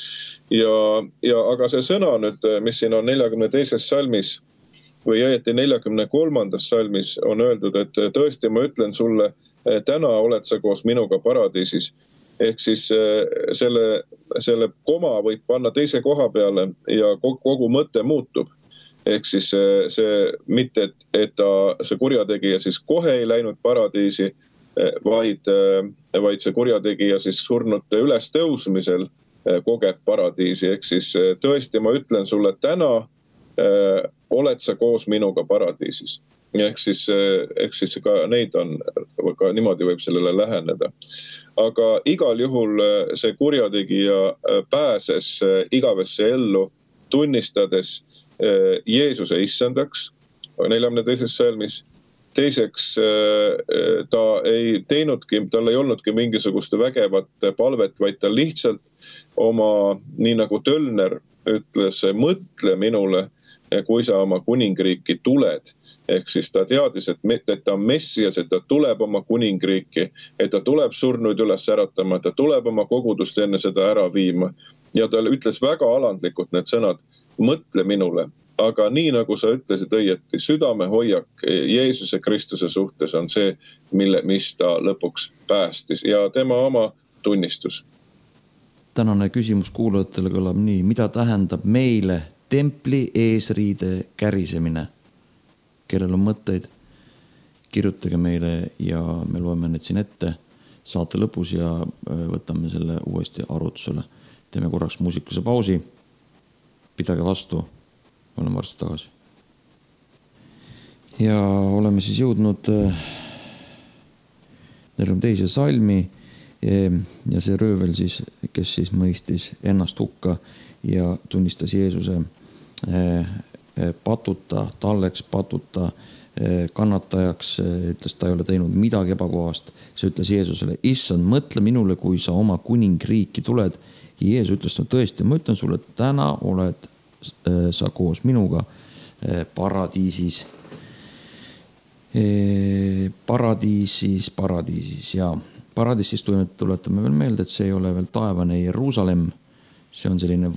Aga see sõna nüüd, mis siin on 42. salmis, või õieti 43. salmis on öeldud, et tõesti ma ütlen sulle, täna oled sa koos minuga paradiisis. Ehk siis selle koma võib panna teise koha peale ja kogu mõte muutub. Ehk siis see mitte, et see kurjategija siis kohe ei läinud paradiisi, vaid see kurjategija siis surnute üles tõusmisel kogeb paradiisi. Ehk siis tõesti ma ütlen sulle, täna oled sa koos minuga paradiisis. Ehk siis ka neid on, ka niimoodi võib sellele läheneda. Aga igal juhul see kurjategija pääses igavesse ellu, tunnistades Jeesuse issandaks 42. salmis. Teiseks, ta ei teinudki, tal ei olnudki mingisugust vägevat palvet, vaid ta lihtsalt oma, nii nagu Tölner ütles, mõtle minule, kui sa oma kuningriiki tuled. Ehk siis ta teadis, et ta on Messias, et ta tuleb oma kuningriiki, et ta tuleb surnuid üles äratama, et ta tuleb oma kogudust enne seda ära viima. Ja ta ütles väga alandlikult need sõnad, mõtle minule. Aga nii nagu sa ütlesid õieti, südamehoiak Jeesuse Kristuse suhtes on see, mis ta lõpuks päästis ja tema oma tunnistus. Tänane küsimus kuulajatele kõlab nii, mida tähendab meile templi eesriide kärisemine? Kellel on mõtteid, kirjutage meile ja me loeme need siin ette. saate lõpus ja võtame selle uuesti arvutusele. Teeme korraks muusikalise pausi. Pidage vastu. Oleme varsti tagasi. Ja oleme siis jõudnud 42. salmi ja see röövel siis, kes siis mõistis ennast hukka ja tunnistas Jeesuse patuta, talleks patuta kannatajaks, ütles, ta ei ole teinud midagi ebakohast. See ütles Jeesusele, issand, mõtle minule, kui sa oma kuningriiki tuled. Jeesus ütles, no tõesti, ma ütlen sulle, täna oled sa koos minuga paradiisis ja paradiisis tuletame veel meelde, et see ei ole veel taevane Jeruusalemm, see on selline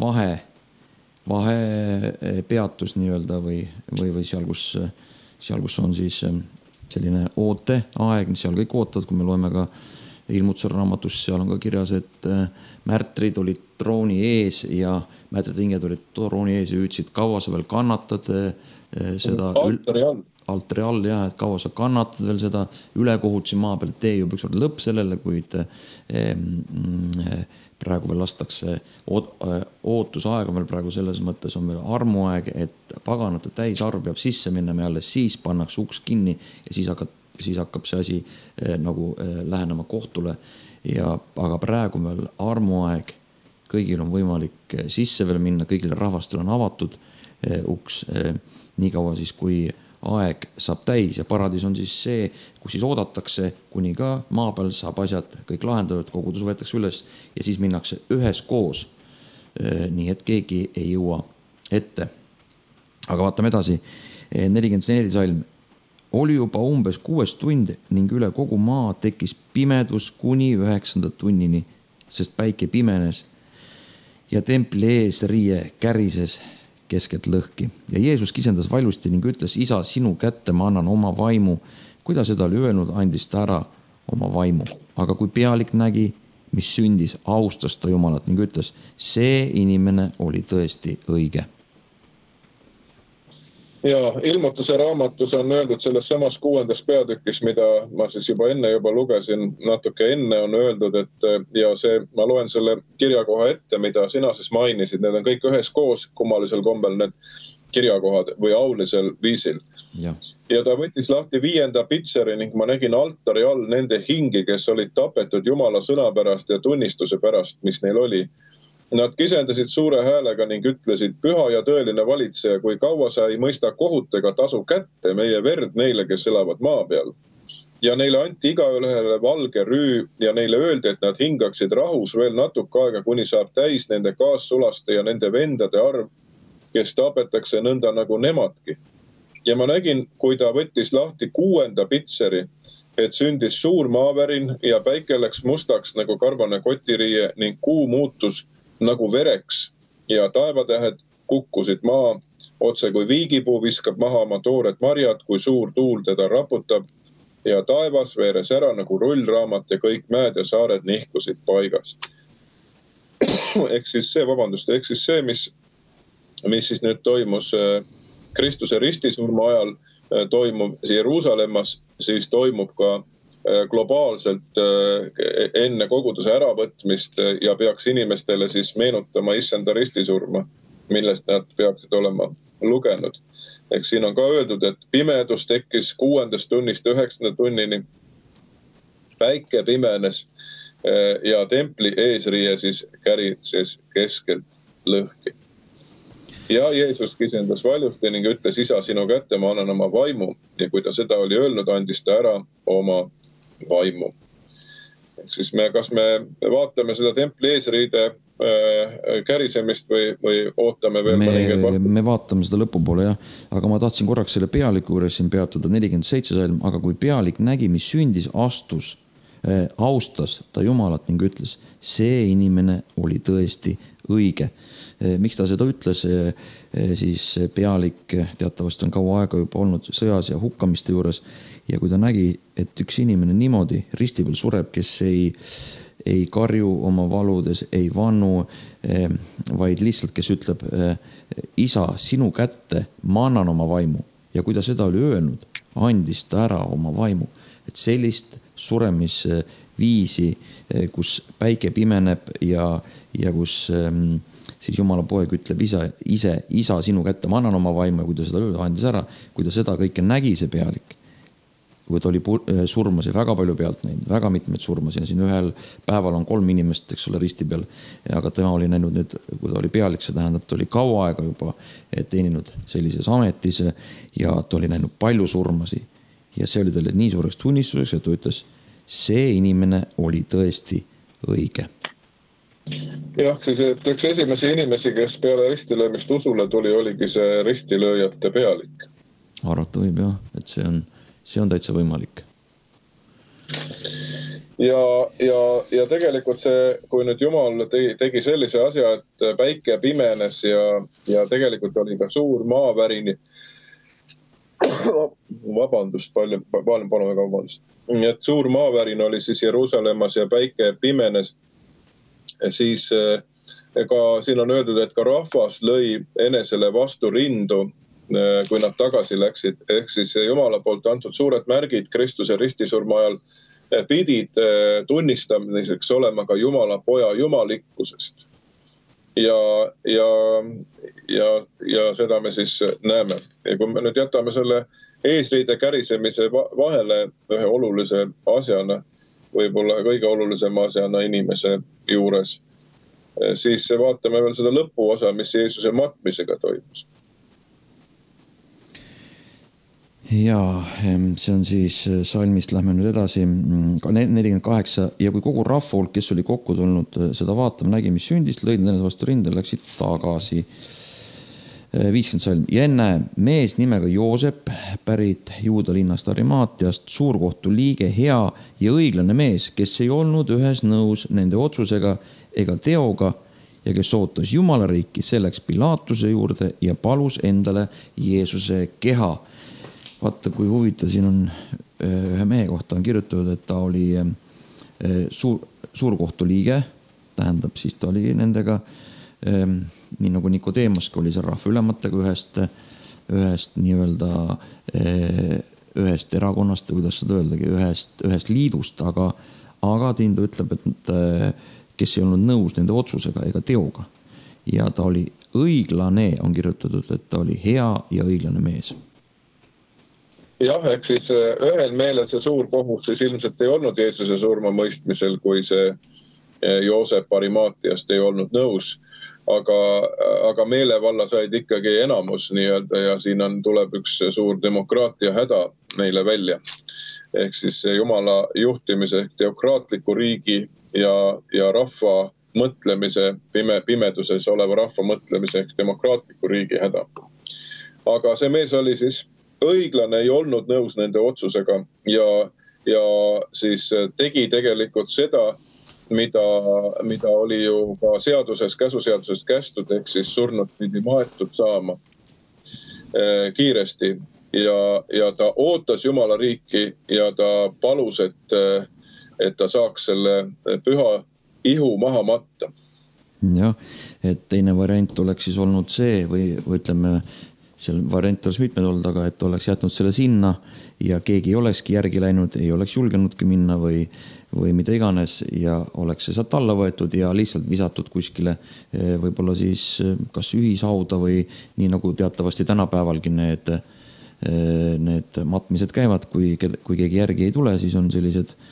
vahepeatus nii-öelda või seal, kus on siis selline ooteaeg, seal kõik ootavad, kui me loeme ka ilmutuse raamatus, seal on ka kirjas, et märtrid olid trooni ees ja märtrite hinged olid trooni ees ja hüüdsid, kaua sa veel kannatad seda altari all, jah, et kaua sa kannatad veel seda ülekohut siin maa peal, tee juba üks kord lõpp sellele, kuid praegu veel lastakse ootusaega veel praegu selles mõttes on veel armuaeg, et paganate täisarv peab sisse minna ja alles siis pannakse uks kinni ja siis hakkab see asi nagu lähenema kohtule. Aga praegu veel armuaeg, kõigil on võimalik sisse veel minna, kõigile rahvastel on avatud uks nii kaua siis, kui aeg saab täis ja paradiis on siis see, kus siis oodatakse, kuni ka maa peal saab asjad kõik lahendatud, kogudus võetakse üles ja siis minnakse üheskoos, nii et keegi ei jõua ette. Aga vaatame edasi, 44. salm. Oli juba umbes 6 tund ning üle kogu maa tekkis pimedus kuni 9. tunnini, sest päike pimenes ja templi ees riie kärises keskelt lõhki. Ja Jeesus kisendas valjusti ning ütles, isa, sinu kätte ma annan oma vaimu. Kui ta seda oli öelnud, andis ta ära oma vaimu. Aga kui pealik nägi, mis sündis, austas ta Jumalat ning ütles, see inimene oli tõesti õige. Ja ilmutuse raamatus on öeldud selles samas 6. peatükis, mida ma siis juba lugesin, natuke enne on öeldud, et ja see, ma loen selle kirjakoha ette, mida sina siis mainisid, need on kõik üheskoos kummalisel kombel need kirjakohad või aulisel viisil. Ja ta võttis lahti 5. pitseri ning ma nägin altari all nende hingi, kes olid tapetud Jumala sõna pärast ja tunnistuse pärast, mis neil oli. Nad kisendasid suure häälega ning ütlesid, püha ja tõeline valitseja, kui kaua sa ei mõista kohutega tasu kätte meie verd neile, kes elavad maa peal. Ja neile anti igaühele valge rüü ja neile öeldi, et nad hingaksid rahus veel natuke aega, kuni saab täis nende kaassulaste ja nende vendade arv, kes tapetakse nõnda nagu nemadki. Ja ma nägin, kui ta võttis lahti 6. pitseri, et sündis suur maavärin ja päike läks mustaks nagu karbane kotiriie ning kuu muutus nagu vereks ja taevatähed kukkusid maa, otse kui viigipuu viskab maha oma toored marjad, kui suur tuul teda raputab ja taevas veeres ära nagu rullraamat ja kõik mäed ja saared nihkusid paigast. Ehk siis see, mis siis nüüd toimus Kristuse ristisurma ajal toimub Jeruusalemmas, siis toimub ka globaalselt enne koguduse äravõtmist ja peaks inimestele siis meenutama issanda ristisurma, millest nad peaksid olema lugenud. Ehk siin on ka öeldud, et pimedus tekkis 6. tunnist 9. tunnini, päike pimenes ja templi eesriie siis käritses keskelt lõhki. Ja Jeesus kisendas valjusti ning ütles, isa, sinu kätte ma annan oma vaimu ja kui ta seda oli öelnud, andis ta ära oma vaimu. Siis kas me vaatame seda templi eesriide kärisemist või ootame veel mõningaid vastu? Me vaatame seda lõpupoole, jah. Aga ma tahtsin korraks selle pealiku juures siin peatuda 47 salm, aga kui pealik nägi, mis sündis, austas ta Jumalat ning ütles, see inimene oli tõesti õige. Miks ta seda ütles, siis pealik teatavasti on kaua aega juba olnud sõjas ja hukkamiste juures ja kui ta nägi, et üks inimene niimoodi risti peal sureb, kes ei karju oma valudes, ei vannu, vaid lihtsalt, kes ütleb, isa, sinu kätte ma annan oma vaimu ja kui ta seda oli öelnud, andis ta ära oma vaimu, et sellist viisi, kus päike pimeneb ja kus siis Jumala poeg ütleb isa sinu kätte, ma annan oma vaimu, kui ta seda andis ära, kui ta seda kõike nägi, see pealik, kui ta oli surmasi, väga palju pealt näinud, väga mitmeid surmasi ja siin ühel päeval on 3 inimest, eks ole, risti peal, aga tema oli näinud nüüd, kui ta oli pealik, see tähendab, ta oli kaua aega juba teeninud sellises ametis ja ta oli näinud palju surmasi ja see oli talle nii suureks tunnistuseks, et ta ütles, see inimene oli tõesti õige. Jah, siis üks esimesi inimesi, kes peale ristilöömist usule tuli, oligi see ristilööjate pealik. Arvata võib jah, et see on täitsa võimalik. Ja tegelikult see, kui nüüd Jumal tegi sellise asja, et päike pimenes ja tegelikult oli ka suur maavärin. Vabandust, palun väga vabandust. Et suur maavärin oli siis Jeruusalemmas ja päike pimenes. Siis ka siin on öeldud, et ka rahvas lõi enesele vastu rindu, kui nad tagasi läksid. Ehk siis Jumala poolt antud suured märgid Kristuse ristisurma ajal pidid tunnistamiseks olema ka Jumala poja jumalikkusest. Ja seda me siis näeme. Ja kui me nüüd jätame selle eesriide kärisemise vahele ühe olulise asjana, võib-olla kõige olulisema asjana inimese juures, siis vaatame veel seda lõpuosa, mis Jeesuse matmisega toimus. Ja see on siis salmist, lähme nüüd edasi, 48 ja kui kogu rahva hulk, kes oli kokku tulnud seda vaatama, nägi, mis sündis, lõid ennast vastu rinde, läksid tagasi. 50 salm. Ja enne mees nimega Joosep, pärit Juuda linnast Arimaatiast, suurkohtu liige, hea ja õiglane mees, kes ei olnud ühes nõus nende otsusega ega teoga ja kes ootas Jumala riiki, selleks Pilaatuse juurde ja palus endale Jeesuse keha. Vaata, kui huvitav, siin on ühe mehe kohta on kirjutatud, et ta oli suurkohtu liige, tähendab, siis ta oli nendega, nii nagu Nikodeemoski oli seal rahva ülematega ühest nii-öelda ühest erakonnast, kuidas seda öeldagi, ühest liidust, aga Tindo ütleb, et kes ei olnud nõus nende otsusega ega teoga. Ja ta oli õiglane, on kirjutatud, et ta oli hea ja õiglane mees. Jah, ehk siis ühel meelel see suur kohus siis ilmselt ei olnud Jeesuse surma mõistmisel, kui see Joosep Arimaatiast ei olnud nõus. Aga meelevalla said ikkagi enamus nii-öelda ja siin tuleb üks suur demokraatia häda meile välja. Ehk siis Jumala juhtimise teokraatliku riigi ja rahva mõtlemise, pimeduses oleva rahva mõtlemise ehk demokraatliku riigi häda. Aga see mees oli siis õiglane, ei olnud nõus nende otsusega ja siis tegi tegelikult seda, mida oli ju ka käsuseadusest kästud, ehk siis surnud pidi maetud saama kiiresti ja ta ootas Jumala riiki ja ta palus, et ta saaks selle püha ihu maha matta. Jah, et teine variant oleks siis olnud see või ütleme, seal variant oleks mitmed olnud, aga et oleks jätnud selle sinna ja keegi ei olekski järgi läinud, ei oleks julgenudki minna või mida iganes ja oleks see sealt alla võetud ja lihtsalt visatud kuskile võib-olla siis kas ühishauda või nii nagu teatavasti tänapäevalgi need matmised käivad, kui keegi järgi ei tule, siis on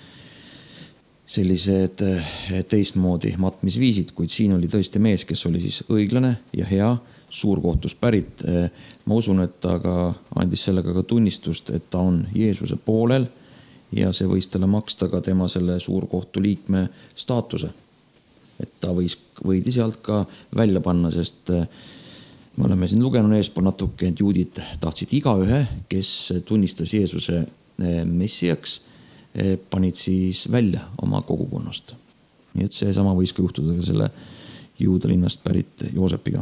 sellised teistmoodi matmisviisid, kuid siin oli tõesti mees, kes oli siis õiglane ja hea, suurkohtust pärit. Ma usun, et ta ka andis sellega ka tunnistust, et ta on Jeesuse poolel ja see võis talle maksta ka tema selle suurkohtu liikme staatuse. Et ta võidi sealt ka välja panna, sest me oleme siin lugenud eespool natuke, et juudid tahtsid igaühe, kes tunnistas Jeesuse messiaks, panid siis välja oma kogukonnast. Nii et see sama võis ka juhtuda ka selle Juuda linnast pärit Joosepiga.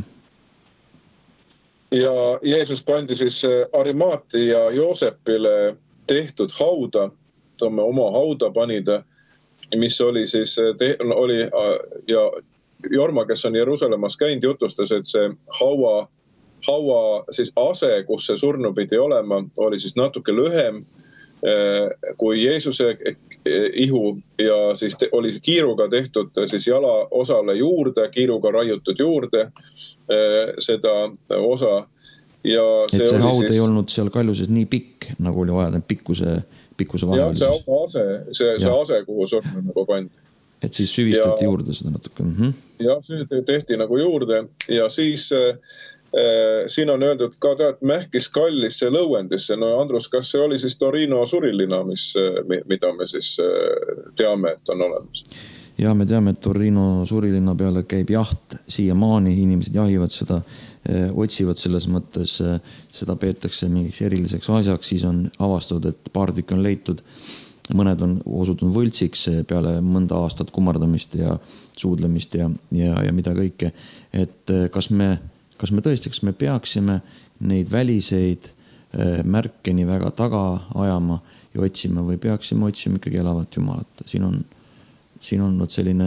Ja Jeesus pandi siis Arimaatia Joosepile tehtud hauda, oma hauda panida, mis oli siis, ja Jorma, kes on Jeruusalemmas käinud, jutustas, et see haua siis ase, kus see surnu pidi olema, oli siis natuke lühem kui Jeesuse ihu ja siis oli kiiruga tehtud siis jala osale juurde, kiiruga raiutud juurde seda osa. Ja et see haud ei olnud seal kaljuses nii pikk, nagu oli vaja, pikkuse vahe oli. See ase, kuhu surnu nagu pandi. Et siis süvistati juurde seda natuke. Ja see tehti nagu juurde ja siis siin on öeldud ka et mähkis kallisse lõuendisse. No Andrus, kas see oli siis Torino surilina, mida me siis teame, et on olemas? Ja me teame, et Torino surilina peale käib jaht siiamaani, inimesed jahivad seda, otsivad selles mõttes, seda peetakse mingiks eriliseks asjaks, siis on avastatud, et paar tükki on leitud, mõned on osutunud võltsiks peale mõnda aastat kummardamist ja suudlemist ja mida kõike. Et kas me peaksime neid väliseid märke nii väga taga ajama ja otsima või peaksime otsima ikkagi elavat Jumalat? Siin on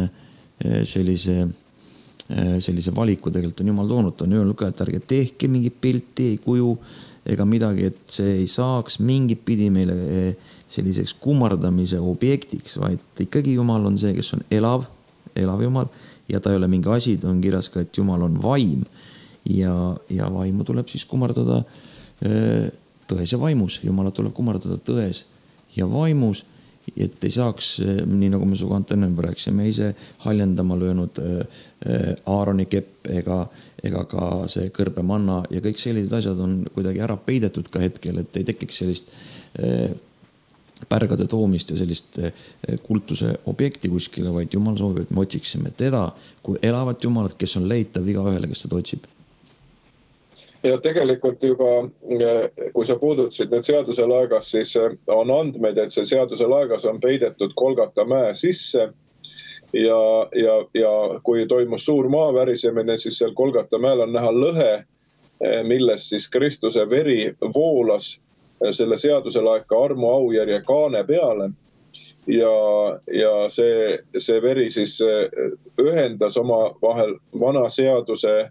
sellise valiku tegelikult on Jumal toonud, on öelnud ka, et ärge tehke mingi pilti, ei kuju ega midagi, et see ei saaks mingit pidi meile selliseks kummardamise objektiks, vaid ikkagi Jumal on see, kes on elav Jumal ja ta ei ole mingi asi, ta on kirjas ka, et Jumal on vaim ja vaimu tuleb siis kummardada tões ja vaimus. Jumalat tuleb kummardada tões ja vaimus, et ei saaks, nii nagu me suga enne rääkisime, ei see haljendama löönud Aaroni kepp ega ka see kõrbemanna ja kõik sellised asjad on kuidagi ära peidetud ka hetkel, et ei tekiks sellist pärgade toomist ja sellist kultuse objekti kuskile, vaid Jumal soovib, et me otsiksime teda kui elavat Jumalat, kes on leitav igaühele, kes seda otsib. Ja tegelikult juba, kui sa puudutasid nüüd seaduse laegas, siis on andmeid, et see seaduse laegas on peidetud Golgata mäe sisse ja kui toimus suur maavärisemine, siis seal Golgata mäel on näha lõhe, milles siis Kristuse veri voolas selle seaduse laeka armu aujärje kaane peale ja see veri siis ühendas oma vahel vana seaduse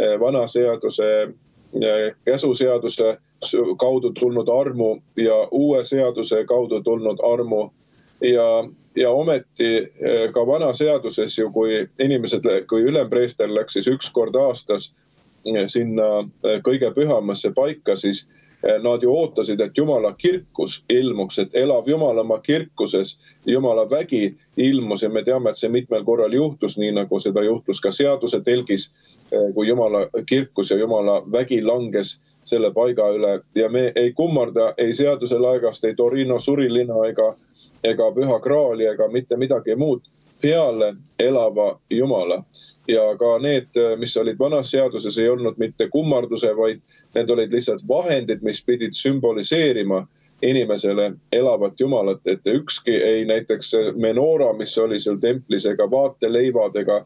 käsuseaduse kaudu tulnud armu ja uue seaduse kaudu tulnud armu ja ometi ka vana seaduses ju, kui ülempreester läks siis üks kord aastas sinna kõige pühamasse paika, siis nad ju ootasid, et Jumala kirkus ilmuks, et elav Jumal oma kirkuses, Jumala vägi ilmus ja me teame, et see mitmel korral juhtus, nii nagu seda juhtus ka seaduse telgis, kui Jumala kirkus ja Jumala vägi langes selle paiga üle ja me ei kummarda ei seaduse laegast, ei Torino surilina ega püha kraali ega mitte midagi muud peale elava Jumala. Ja ka need, mis olid vanas seaduses, ei olnud mitte kummarduse, vaid need olid lihtsalt vahendid, mis pidid sümboliseerima inimesele elavat Jumalat, et ükski ei näiteks menora, mis oli seal templis ega vaateleivad ega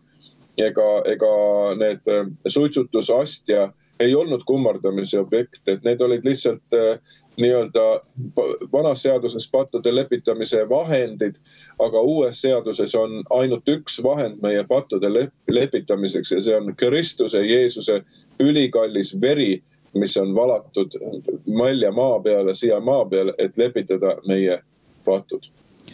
need suitsutusastja ei olnud kummardamise objekt, et need olid lihtsalt nii-öelda vanas seaduses pattude lepitamise vahendid, aga uues seaduses on ainult üks vahend meie pattude lepitamiseks ja see on Kristuse Jeesuse ülikallis veri, mis on valatud malja maa peale, siia maa peale, et lepitada meie patud.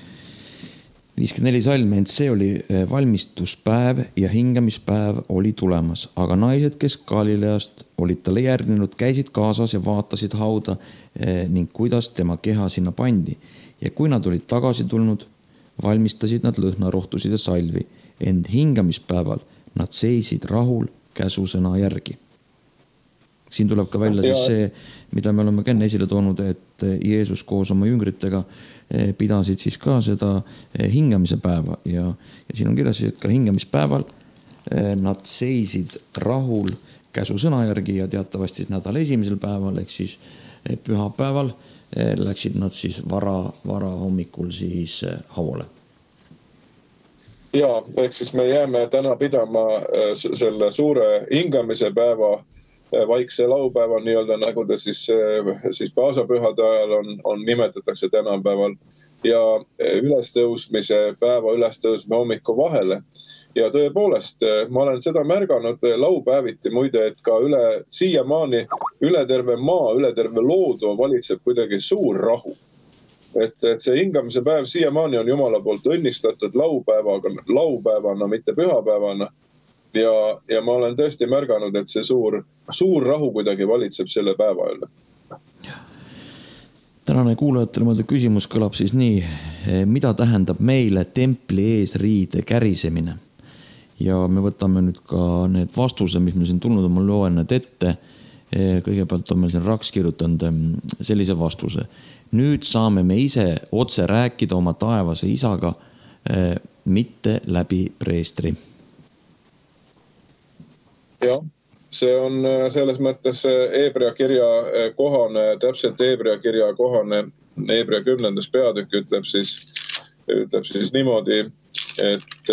54 salm, ent see oli valmistuspäev ja hingamispäev oli tulemas, aga naised, kes Galileast olid talle järgnenud, käisid kaasas ja vaatasid hauda ning kuidas tema keha sinna pandi. Ja kui nad olid tagasi tulnud, valmistasid nad lõhnarohtusid ja salvi, ent hingamispäeval nad seisid rahul käsusõna järgi. Siin tuleb ka välja siis see, mida me oleme ka enne esile toonud, et Jeesus koos oma jüngritega pidasid siis ka seda hingamise päeva ja siin on kirjas, et ka hingamispäeval nad seisid rahul käsusõna järgi ja teatavasti siis nädala esimesel päeval ehk siis pühapäeval läksid nad siis vara hommikul siis hauale. Ja, ehk siis me jääme täna pidama selle suure hingamise päeva vaikse laupäeva nii-öelda, nagu ta siis paasapühade ajal on nimetatakse tänapäeval ja päeva ülestõusme hommiku vahele. Ja tõepoolest, ma olen seda märganud laupäeviti muide, et ka siiamaani üle terve maa, üle terve loodu valitseb kuidagi suur rahu. et see hingamise päev siiamaani on Jumala poolt õnnistatud laupäevana, mitte pühapäevana. Ja ma olen tõesti märganud, et see suur rahu kuidagi valitseb selle päeva üle. Tänane kuulajatele mõelda küsimus kõlab siis nii, mida tähendab meile templi eesriide kärisemine? Ja me võtame nüüd ka need vastuse, mis me siin tulnud, ma loen need ette. Kõigepealt on meil siin Raks kirjutanud sellise vastuse. Nüüd saame me ise otse rääkida oma taevase isaga, mitte läbi preestri. Jah, see on selles mõttes Hebrea kirja kohane, täpselt Hebrea kirja kohane, Hebrea 10. peatükk ütleb siis niimoodi, et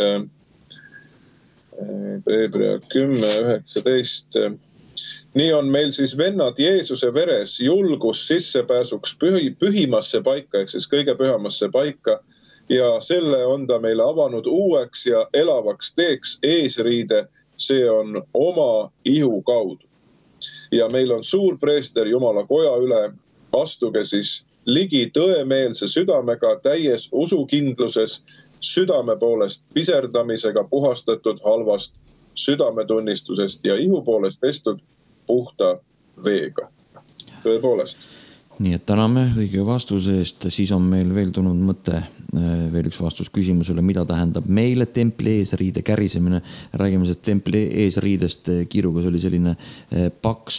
Hebrea 10:19. Nii on meil siis vennad Jeesuse veres julgus sissepääsuks pühimasse paika, ehk siis kõige pühamasse paika, ja selle on ta meile avanud uueks ja elavaks teeks eesriide, see on oma ihu kaudu. Ja meil on suur preester Jumala koja üle, astuge siis ligi tõemeelse südamega täies usukindluses, südame poolest piserdamisega puhastatud halvast südametunnistusest ja ihu poolest pestud puhta veega. Tõepoolest. Nii et täname õige vastuse eest, siis on meil veel tulnud mõte, veel üks vastus küsimusele, mida tähendab meile templi eesriide kärisemine. Räägime sellest templi eesriidest kiiruga, see oli selline paks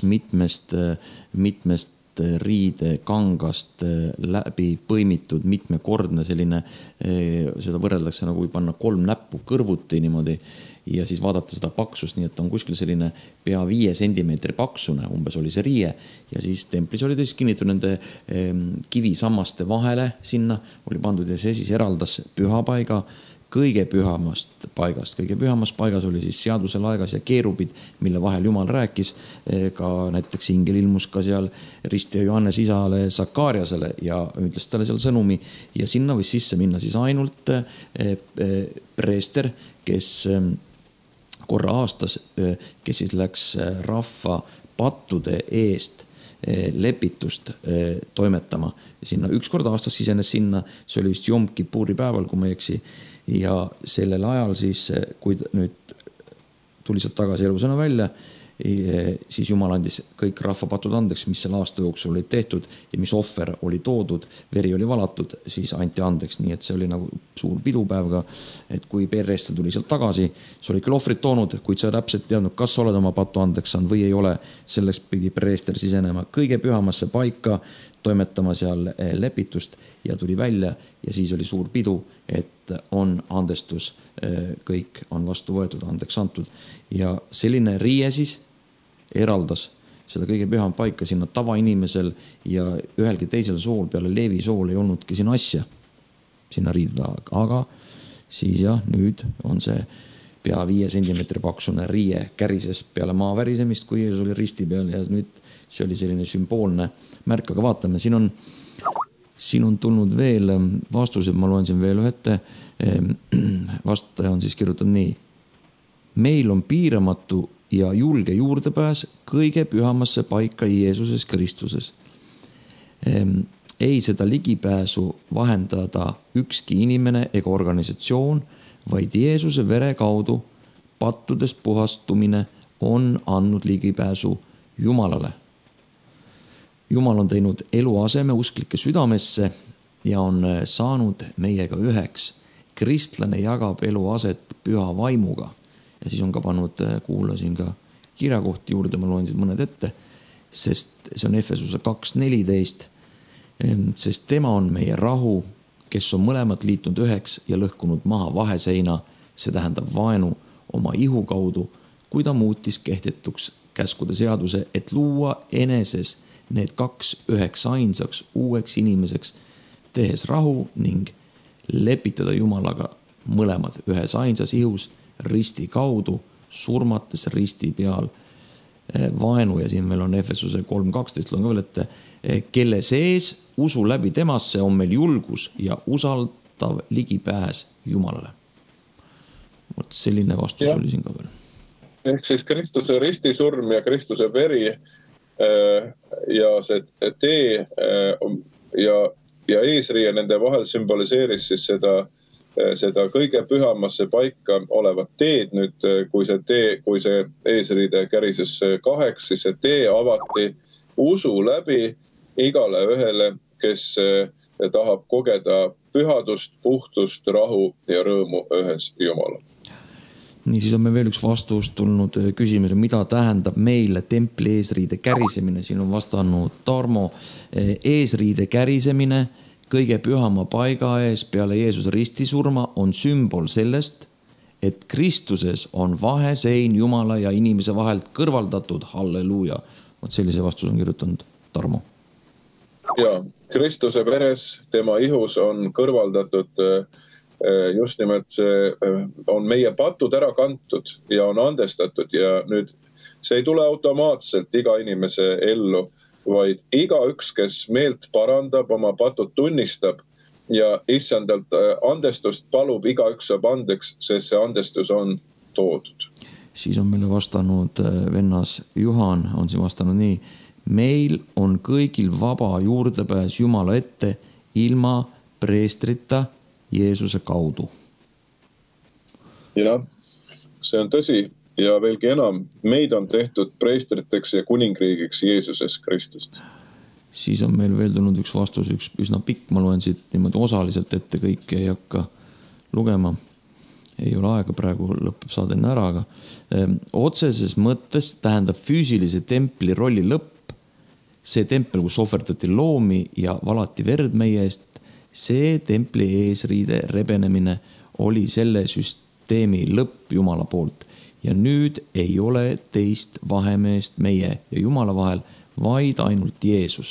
mitmest riide kangast läbi põimitud mitmekordne selline, seda võrreldakse nagu kui panna 3 näppu kõrvuti niimoodi ja siis vaadata seda paksust, nii et on kuskil selline pea 5 sentimeetri paksune, umbes oli see riie ja siis templis oli siis kinnitud nende kivisammaste vahele sinna, oli pandud ja see siis eraldas pühapaiga kõige pühamast paigast. Kõige pühamas paigas oli siis seaduse laegas ja keerubid, mille vahel Jumal rääkis. Ka näiteks ingel ilmus ka seal Risti ja Johannes isale Sakariasele ja ütles talle seal sõnumi ja sinna võis sisse minna siis ainult preester, kes korra aastas, kes siis läks rahva pattude eest lepitust toimetama. Sinna üks kord aastas sisenes sinna, see oli vist Jom Kipuri päeval, kui ma ei eksi. Ja sellel ajal siis, kui nüüd tuli sealt tagasi elusõna välja, siis Jumal andis kõik rahvapatud andeks, mis selle aasta jooksul oli tehtud ja mis ohver oli toodud, veri oli valatud, siis anti andeks. Nii et see oli nagu suur pidupäev ka, et kui preester tuli sealt tagasi, see oli küll ohvrit toonud, kuid sa täpselt teadnud, kas oled oma patu andeks saanud või ei ole, selleks pidi preester sisenema kõige pühamasse paika, toimetama seal lepitust ja tuli välja ja siis oli suur pidu, et on andestus, kõik on vastu võetud, andeks antud. Ja selline riie siis eraldas seda kõige püham paika sinna tavainimesel ja ühelgi teisel sool peale Leevi sool ei olnudki siin asja sinna riide taha. Aga siis jah, nüüd on see pea 5 sentimeetri paksune riie kärises peale maa värisemist, kui Jeesus oli risti peal ja nüüd see oli selline sümboolne märk, aga vaatame, siin on tulnud veel vastused, ma loen siin veel ühete. Vastaja on siis kirjutanud nii. Meil on piiramatu ja julge juurdepääs kõige pühamasse paika Jeesuses Kristuses. Ei seda ligipääsu vahendada ükski inimene ega organisatsioon, vaid Jeesuse vere kaudu pattudest puhastumine on andnud ligipääsu Jumalale. Jumal on teinud eluaseme usklike südamesse ja on saanud meiega üheks. Kristlane jagab eluaset püha vaimuga. Ja siis on ka pannud, kuulasin ka kirjakohti juurde, ma loen siit mõned ette, sest see on Efesuse 2:14, sest tema on meie rahu, kes on mõlemad liitunud üheks ja lõhkunud maha vaheseina, see tähendab vaenu oma ihu kaudu, kui ta muutis kehtetuks käskude seaduse, et luua eneses need 2 üheks ainsaks uueks inimeseks, tehes rahu ning lepitada Jumalaga mõlemad ühes ainsas ihus risti kaudu, surmates risti peal vaenu. Ja siin meil on Efesuse 3:12, loen ka veel ette, kelle sees usu läbi temasse on meil julgus ja usaldav ligipääs Jumalale. Vot selline vastus oli siin ka veel. Ehk siis Kristuse ristisurm ja Kristuse veri ja see tee ja ja eesriie nende vahel sümboliseeris siis seda kõige pühamasse paika olevat teed. Nüüd, kui see eesriide kärises kaheks, siis see tee avati usu läbi igale ühele, kes tahab kogeda pühadust, puhtust, rahu ja rõõmu ühes Jumala. Nii, siis on meil veel üks vastus tulnud küsimusele, mida tähendab meile templi eesriide kärisemine. Siin on vastanud Tarmo. Eesriide kärisemine kõige pühama paiga ees peale Jeesuse ristisurma on sümbol sellest, et Kristuses on vahesein Jumala ja inimese vahelt kõrvaldatud. Halleluuja. Sellise vastus on kirjutanud Tarmo. Ja, Kristuse veres, tema ihus on kõrvaldatud just nimelt see on meie patud ära kantud ja on andestatud ja nüüd see ei tule automaatselt iga inimese ellu, vaid igaüks, kes meelt parandab, oma patud tunnistab ja issandalt andestust palub, igaüks saab andeks, sest see andestus on toodud. Siis on meile vastanud vennas Juhan, on siin vastanud nii. Meil on kõigil vaba juurdepääs Jumala ette ilma preestrita Jeesuse kaudu. Ja, see on tõsi ja veelgi enam, meid on tehtud preestriteks ja kuningriigiks Jeesuses Kristus. Siis on meil veel tulnud üks vastus, üks üsna pikk, ma loen siit niimoodi osaliselt ette, kõike ei hakka lugema. Ei ole aega, praegu lõpeb saade enne ära, aga otseses mõttes tähendab füüsilise templi rolli lõpp. See tempel, kus ohverdati loomi ja valati verd meie eest, see templi eesriide rebenemine oli selle süsteemi lõpp Jumala poolt. Ja nüüd ei ole teist vahemeest meie ja Jumala vahel, vaid ainult Jeesus.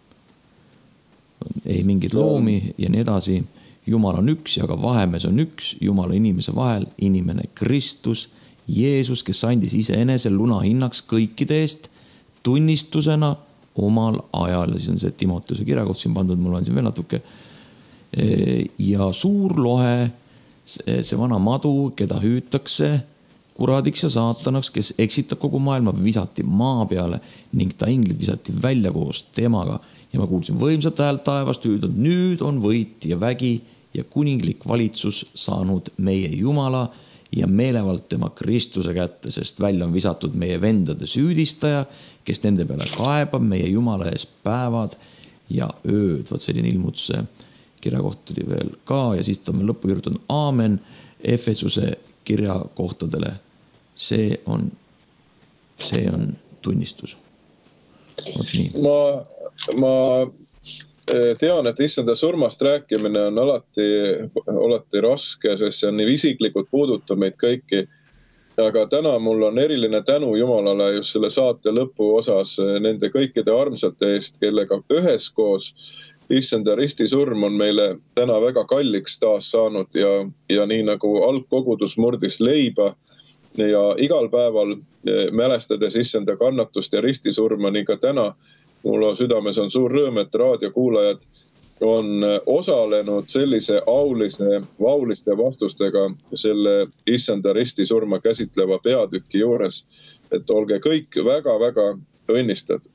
Ei mingit loomi ja nii edasi. Jumal on üks ja ka vahemees on üks, Jumala inimese vahel, inimene Kristus, Jeesus, kes andis iseenese luna hinnaks kõikide eest tunnistusena omal ajal. Ja siis on see Timoteuse kirja koht siin pandud, mul on siin veel natuke. Ja suur lohe, see vana madu, keda hüütakse kuradiks ja saatanaks, kes eksitab kogu maailma, visati maa peale ning ta inglid visati välja koos temaga. Ja ma kuulsin võimsat häält taevast hüüdnud, nüüd on võit ja vägi ja kuninglik valitsus saanud meie Jumala ja meelevalt tema Kristuse kätte, sest välja on visatud meie vendade süüdistaja, kes nende peale kaebab meie Jumala ees päevad ja ööd. Vaat selline ilmutuse kirja koht oli veel ka ja siis ta on lõppu kirjutanud aamen Efesuse kirja kohtadele. See on tunnistus. Vot nii. Ma tean, et issanda surmast rääkimine on alati raske, sest see on nii isiklikult puudutab meid kõiki. Aga täna mul on eriline tänu Jumalale just selle saate lõpu osas nende kõikide armsate eest, kellega üheskoos issanda ristisurm on meile täna väga kalliks taas saanud ja nii nagu algkogudus murdis leiba ja igal päeval mälestades issanda kannatust ja ristisurma, nii ka täna mul südames on suur rõõm, et raadiokuulajad on osalenud sellise vauliste vastustega selle issanda ristisurma käsitleva peatüki juures, et olge kõik väga-väga õnnistatud.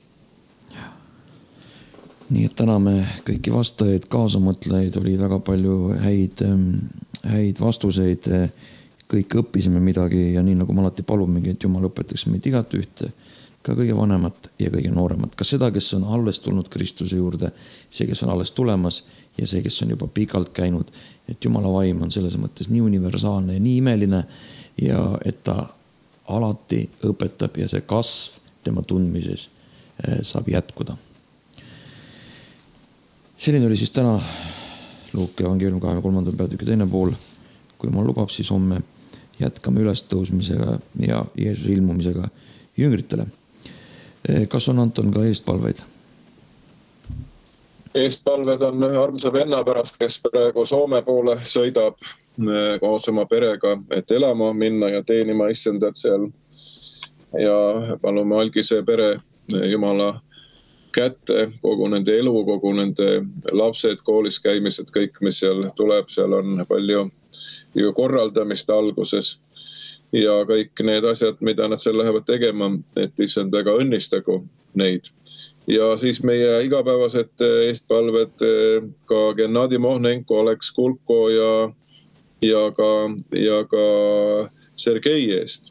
Nii et täname kõiki vastajaid, kaasamõtlejaid, oli väga palju häid vastuseid. Kõik õppisime midagi ja nii nagu ma alati palumegi, et Jumal õpetaks meid igat ühte, ka kõige vanemat ja kõige nooremat. Ka seda, kes on alles tulnud Kristuse juurde, see, kes on alles tulemas ja see, kes on juba pikalt käinud. Et Jumala vaim on selles mõttes nii universaalne ja nii imeline ja et ta alati õpetab ja see kasv tema tundmises saab jätkuda. Selline oli siis täna Luuke evangeeliumi 23. peatüki teine pool. Kui ma lubab, siis homme jätkame ülestõusmisega ja Jeesuse ilmumisega jüngritele. Kas on, Anton, ka eestpalveid? Eestpalved on ühe armsa venna pärast, kes praegu Soome poole sõidab koos oma perega, et elama minna ja teenima issandat seal. Ja palume Algise pere Jumala kätte, kogu nende elu, kogu nende lapsed, koolis käimised, kõik, mis seal tuleb, seal on palju korraldamist alguses ja kõik need asjad, mida nad seal lähevad tegema, et issand väga õnnistagu neid ja siis meie igapäevased eestpalved ka Gennadi Mohnenko, Alex Kulko ja ka Sergei eest.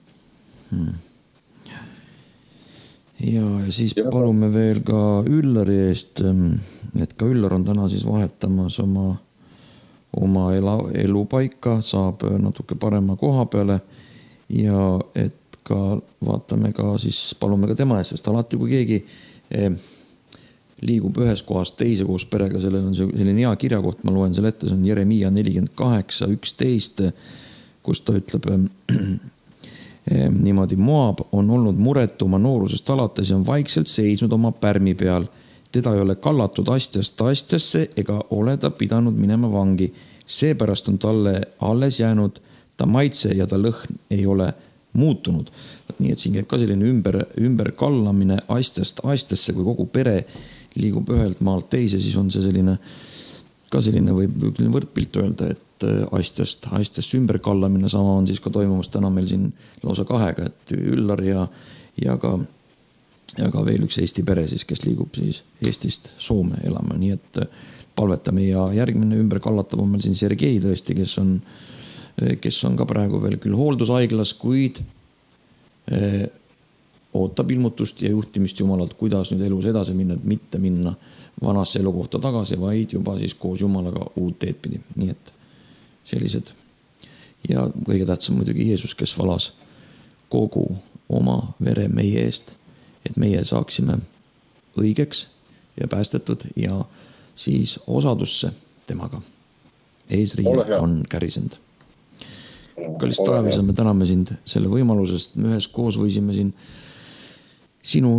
Ja siis palume veel ka Üllari eest, et ka Üllar on täna siis vahetamas oma elupaika, saab natuke parema koha peale ja et ka vaatame ka siis, palume ka tema eest, sest alati kui keegi liigub ühes kohast teise koos perega, sellel on selline hea kirjakoht, ma loen selle ette, see on Jeremiia 48:11, kus ta ütleb niimoodi: Moab on olnud muretu oma noorusest alates ja on vaikselt seisnud oma pärmi peal. Teda ei ole kallatud astjast astjasse ega ole ta pidanud minema vangi. Seepärast on talle alles jäänud ta maitse ja ta lõhn ei ole muutunud. Nii et siin käib ka selline ümberkallamine astjast astjasse, kui kogu pere liigub ühelt maalt teise, siis on see selline, ka selline võib võrdpilt öelda, et astjast ümberkallamine, sama on siis ka toimumas täna meil siin lausa kahega, et Üllar ja ka veel üks Eesti pere siis, kes liigub siis Eestist Soome elama, nii et palvetame ja järgmine ümberkallatav on meil siin Sergei tõesti, kes on ka praegu veel küll hooldushaiglas, kuid ootab ilmutust ja juhtimist Jumalalt, kuidas nüüd elus edasi minna, et mitte minna vanasse elukohta tagasi, vaid juba siis koos Jumalaga uut teed pidi. Nii et sellised. Ja kõige tähtsam muidugi Jeesus, kes valas kogu oma vere meie eest, et meie saaksime õigeks ja päästetud ja siis osadusse temaga. Eesriia on kärisenud. Kallis Taavi, me täname sind selle võimalusest, me ühes koos võisime siin sinu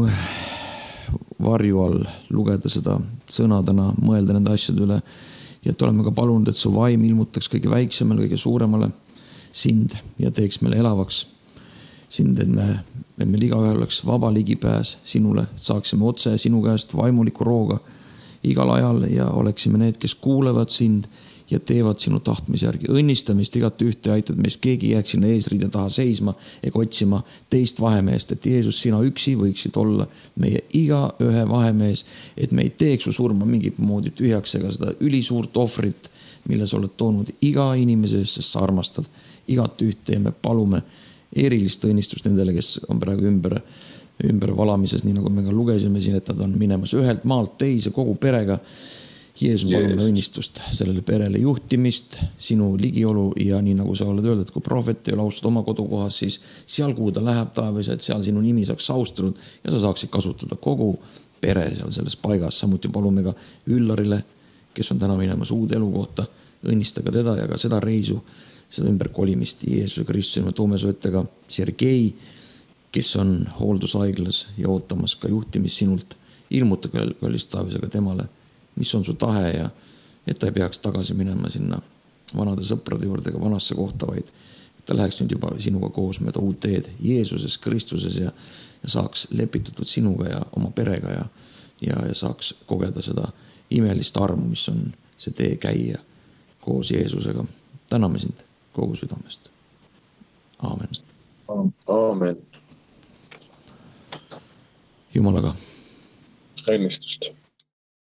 varju all lugeda seda sõna täna, mõelda nende asjade üle ja et oleme ka palunud, et su vaim ilmutaks kõige väiksemale, kõige suuremale sind ja teeks meile elavaks sind, et meil igaühel oleks vaba ligipääs sinule, saaksime otse sinu käest vaimuliku rooga igal ajal ja oleksime need, kes kuulevad sind ja teevad sinu tahtmise järgi. Õnnistamist igat ühte aitad meist, keegi jääks sinna eesriide taha seisma ega otsima teist vahemeest, et Jeesus, sina üksi võiksid olla meie iga ühe vahemees, et me ei teeks su surma mingit moodi tühjaks ega seda ülisuurt ohvrit, mille sa oled toonud iga inimese eest, sest sa armastad igat ühte ja me palume erilist õnnistust nendele, kes on praegu ümber valamises, nii nagu me ka lugesime siin, et nad on minemas ühelt maalt teise kogu perega. Jeesus, palume õnnistust sellele perele, juhtimist, sinu ligiolu ja nii nagu sa oled öeldud, kui prohvet ei ole austada oma kodukohas, siis seal, kuhu ta läheb taevas, et seal sinu nimi saaks austatud ja sa saaksid kasutada kogu pere seal selles paigas. Samuti palume ka Üllarile, kes on täna minemas uude elukohta, õnnista ka teda ja ka seda reisu, seda ümberkolimist Jeesuse Kristuse. Me toome su ette ka Sergei, kes on hooldushaiglas ja ootamas ka juhtimist sinult. Ilmuta kallis Taavis, aga temale, mis on su tahe ja et ta ei peaks tagasi minema sinna vanade sõprade juurde ega vanasse kohta, vaid ta läheks nüüd juba sinuga koos mööda uut teed Jeesuses Kristuses ja saaks lepitatud sinuga ja oma perega ja saaks kogeda seda imelist armu, mis on see tee käia koos Jeesusega. Täname sind kogu südamest. Aamen. Aamen. Jumalaga.